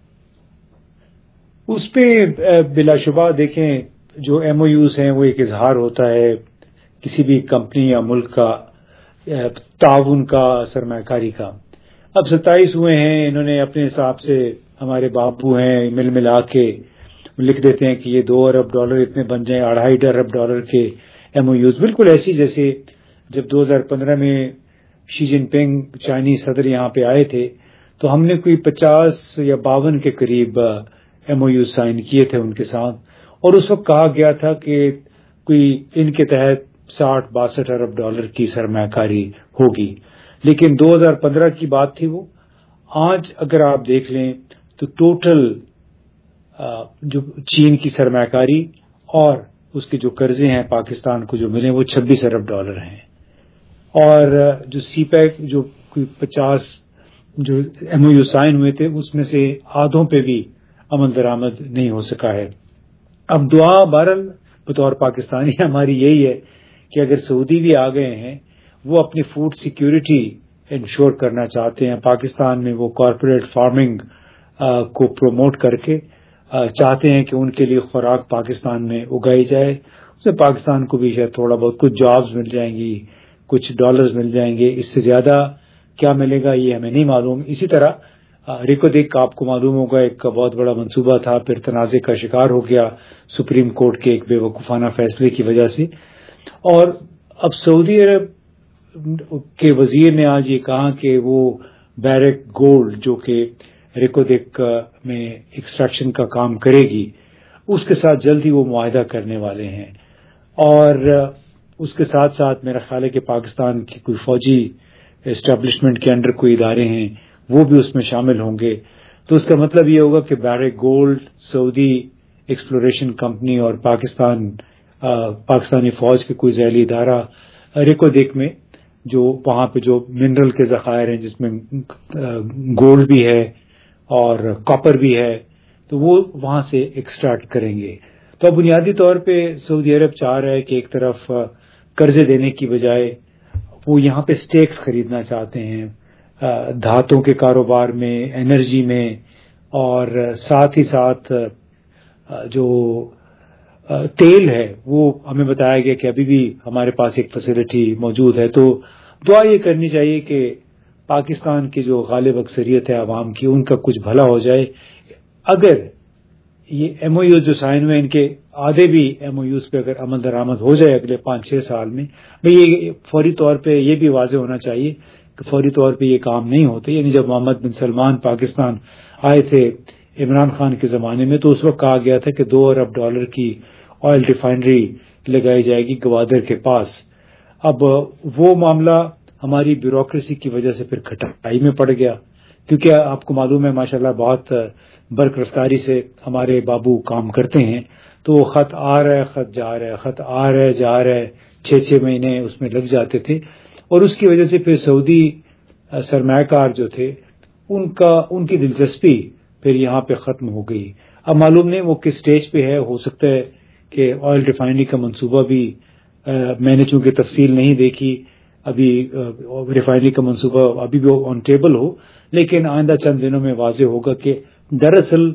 اس پہ بلا شبہ دیکھیں جو ایم او یوز ہیں وہ ایک اظہار ہوتا ہے کسی بھی کمپنی یا ملک کا تعاون کا، سرمایہ کاری کا. اب ستائیس ہوئے ہیں، انہوں نے اپنے حساب سے، ہمارے باپو ہیں، مل ملا کے لکھ دیتے ہیں کہ یہ دو ارب ڈالر اتنے بن جائیں، اڑھائی ارب ڈالر کے ایم او یوز. بالکل ایسی جیسے جب دو ہزار پندرہ میں شی جن پنگ چائنیز صدر یہاں پہ آئے تھے تو ہم نے کوئی پچاس یا باون کے قریب ایم او یو سائن کیے تھے ان کے ساتھ. اور اس وقت کہا گیا تھا کہ کوئی ان کے تحت साठ बासठ अरब डॉलर की सरमाया कारी होगी, लेकिन दो हज़ार पंद्रह की बात थी वो। आज अगर आप देख लें तो टोटल जो चीन की सरमायाकारी और उसके जो कर्जे हैं पाकिस्तान को जो मिले वो छब्बीस अरब डॉलर हैं, और जो सी पैक जो कोई पचास जो एमओयू साइन हुए थे उसमें से आधों पे भी अमल दरामद नहीं हो सका है। अब दुआ बहरहाल बतौर पाकिस्तानी हमारी यही है कि अगर सऊदी भी आ गए हैं वो अपनी फूड सिक्योरिटी इंश्योर करना चाहते हैं, पाकिस्तान में वो कॉरपोरेट फार्मिंग को प्रमोट करके चाहते हैं कि उनके लिए खुराक पाकिस्तान में उगाई जाए, उसमें पाकिस्तान को भी शायद थोड़ा बहुत कुछ जॉब्स मिल जाएंगी, कुछ डॉलर्स मिल जाएंगे, इससे ज्यादा क्या मिलेगा ये हमें नहीं मालूम। इसी तरह रिकोदेक आपको मालूम होगा एक बहुत बड़ा मंसूबा था, फिर तनाज़े का शिकार हो गया सुप्रीम कोर्ट के एक बेवकूफाना फैसले की वजह से, और अब सऊदी अरब के वजीर ने आज ये कहा कि वो बैरक गोल्ड जो कि रिकोदेक में एक्सट्रैक्शन का काम करेगी उसके साथ जल्दी वो मुआहदा करने वाले हैं, और उसके साथ साथ मेरा ख्याल है कि पाकिस्तान की कोई फौजी एस्टेब्लिशमेंट के अंडर कोई इदारे हैं वो भी उसमें शामिल होंगे। तो उसका मतलब ये होगा कि Barrick gold, Saudi exploration company और पाकिस्तान आ, पाकिस्तानी फौज के कोई ज़ैली इदारा रिकोदेक में जो वहां पे जो मिनरल के ज़खायर हैं जिसमें गोल्ड भी है और कॉपर भी है, तो वो वहां से एक्सट्रैक्ट करेंगे। तो अब बुनियादी तौर पे सऊदी अरब चाह रहा है कि एक तरफ कर्जे देने की बजाय वो यहाँ पे स्टेक्स खरीदना चाहते हैं धातों के कारोबार में, एनर्जी में, और साथ ही साथ जो तेल है वो हमें बताया गया कि अभी भी हमारे पास एक फैसिलिटी मौजूद है। तो दुआ ये करनी चाहिए कि पाकिस्तान की जो गालिब अक्सरियत है आवाम की उनका कुछ भला हो जाए। अगर ये एमओयू जो साइन हुए इनके आधे भी एमओयूज पे अगर अमल दरामद हो जाए अगले पांच छह साल में, भाई ये फौरी तौर पे ये भी वाज़ेह होना चाहिए कि फौरी तौर पे ये काम नहीं होते। यानी जब मोहम्मद बिन सलमान पाकिस्तान आए थे इमरान खान के जमाने में तो उस वक्त कहा गया था कि दो अरब डॉलर की ऑयल रिफाइनरी लगाई जाएगी गवादर के पास। अब वो मामला हमारी ब्यूरोक्रेसी की वजह से फिर खटाई में पड़ गया, क्योंकि आपको मालूम है माशाल्लाह बहुत बर्क रफ्तारी से हमारे बाबू काम करते हैं, तो वो खत आ रहा है खत जा रहा है खत आ रहा है जा रहा है, छह छह महीने उसमें लग जाते थे, और उसकी वजह से फिर सऊदी सरमायाकार जो थे उनका उनकी दिलचस्पी फिर यहाँ पे खत्म हो गई। अब मालूम नहीं वो किस स्टेज पे है, हो सकता है कि ऑयल रिफाइनरी का मंसूबा भी आ, मैंने चूंकि तफसील नहीं देखी अभी, रिफाइनरी का मंसूबा अभी भी ऑन टेबल हो, लेकिन आइंदा चंद दिनों में वाज़ेह होगा कि दरअसल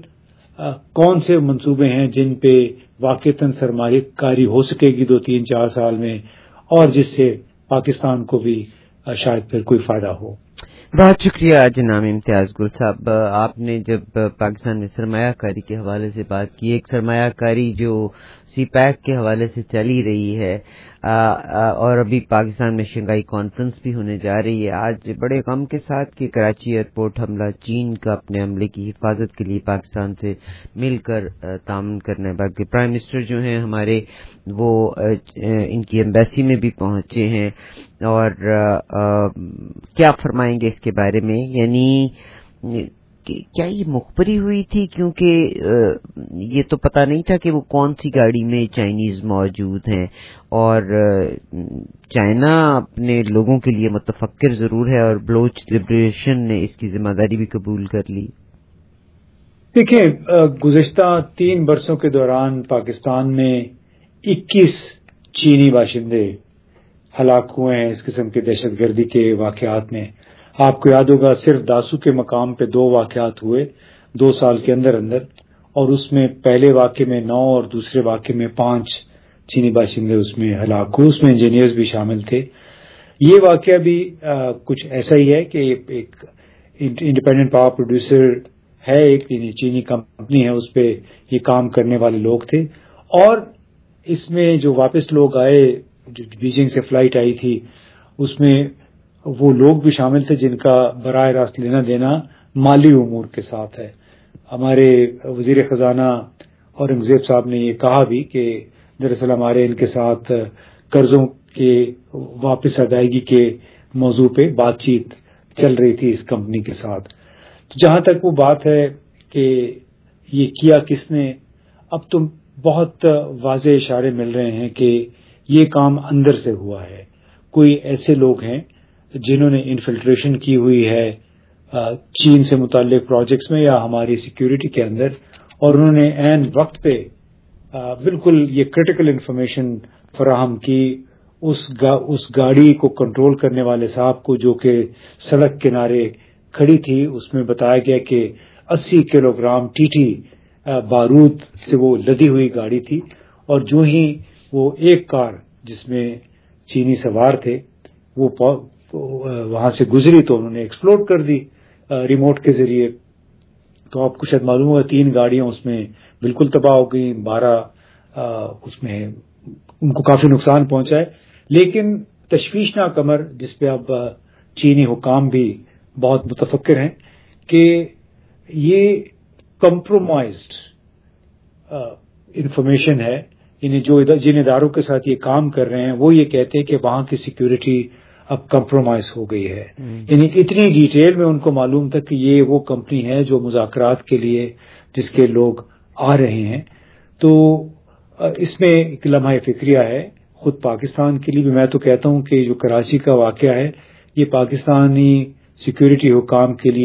कौन से मंसूबे हैं जिन पे वाक़ईतन सरमायाकारी हो सकेगी दो तीन चार साल में, और जिससे पाकिस्तान को भी शायद फिर कोई फायदा हो। बहुत शुक्रिया जनाब इम्तियाज गुल साहब। आपने जब पाकिस्तान में सरमायाकारी के हवाले से बात की, एक सरमायाकारी जो सी पैक के हवाले से चली रही है आ, आ, और अभी पाकिस्तान में शंघाई कॉन्फ्रेंस भी होने जा रही है, आज बड़े गम के साथ कि कराची एयरपोर्ट हमला चीन का अपने हमले की हिफाजत के लिए पाकिस्तान से मिलकर तामन करना है, बल्कि प्राइम मिनिस्टर जो हैं हमारे वो इनकी एम्बेसी में भी पहुंचे हैं, और आ, आ, क्या फरमाएंगे इसके बारे में? यानी क्या ये मुखबरी हुई थी? क्योंकि ये तो पता नहीं था कि वो कौन सी गाड़ी में चाइनीज मौजूद हैं, और चाइना अपने लोगों के लिए मुतफक्किर जरूर है, और बलोच लिबरेशन ने इसकी जिम्मेदारी भी कबूल कर ली। देखिए, गुज़िश्ता तीन बरसों के दौरान पाकिस्तान में इक्कीस चीनी बाशिंदे हलाक हुए हैं इस किस्म के दहशतगर्दी के वाकयात में। आपको याद होगा सिर्फ दासू के मकाम पे दो वाकयात हुए दो साल के अंदर अंदर, और उसमें पहले वाक़े में नौ और दूसरे वाक़े में पांच चीनी बाशिंदे उसमें हलाक हुए, उसमें इंजीनियर्स भी शामिल थे। ये वाकया भी आ, कुछ ऐसा ही है कि एक इंडिपेंडेंट पावर प्रोड्यूसर है, एक चीनी कंपनी है, उस पर ये काम करने वाले लोग थे, और इसमें जो वापस लोग आए जो बीजिंग से फ्लाइट आई थी उसमें वो लोग भी शामिल थे जिनका बराह रास्त लेना देना माली उमूर के साथ है। हमारे वजीर खजाना औरंगजेब साहब ने ये कहा भी कि दरअसल हमारे इनके साथ قرضوں کے واپس ادائیگی کے موضوع پہ بات چیت چل رہی تھی اس کمپنی کے ساتھ. تو جہاں تک وہ بات ہے کہ یہ کیا کس نے، اب تو بہت واضح اشارے مل رہے ہیں کہ یہ کام اندر سے ہوا ہے. کوئی ایسے لوگ ہیں جنہوں نے انفلٹریشن کی ہوئی ہے چین سے متعلق پروجیکٹس میں یا ہماری سیکیورٹی کے اندر، اور انہوں نے عین وقت پہ بالکل یہ کرٹیکل انفارمیشن فراہم کی اس گا اس گاڑی کو کنٹرول کرنے والے صاحب کو جو کہ سڑک کنارے کھڑی تھی. اس میں بتایا گیا کہ اسی کلو گرام ٹی ٹی بارود سے وہ لدی ہوئی گاڑی تھی، اور جو ہی وہ ایک کار جس میں چینی سوار تھے وہ وہاں سے گزری تو انہوں نے ایکسپلوڈ کر دی ریموٹ کے ذریعے. تو آپ کو شاید معلوم ہوگا تین گاڑیاں اس میں بالکل تباہ ہو گئی، بارہ اس میں ان کو کافی نقصان پہنچا ہے. لیکن تشویشناک امر جس پہ اب چینی حکام بھی بہت متفکر ہیں کہ یہ کمپرومائزڈ انفارمیشن ہے. یعنی جو جن اداروں کے ساتھ یہ کام کر رہے ہیں وہ یہ کہتے ہیں کہ وہاں کی سیکیورٹی اب کمپرومائز ہو گئی ہے. یعنی اتنی ڈیٹیل میں ان کو معلوم تھا کہ یہ وہ کمپنی ہے جو مذاکرات کے لیے جس کے لوگ آ رہے ہیں. تو اس میں ایک لمحہ فکریہ ہے خود پاکستان کے لیے بھی. میں تو کہتا ہوں کہ جو کراچی کا واقعہ ہے یہ پاکستانی سیکیورٹی حکام کے لیے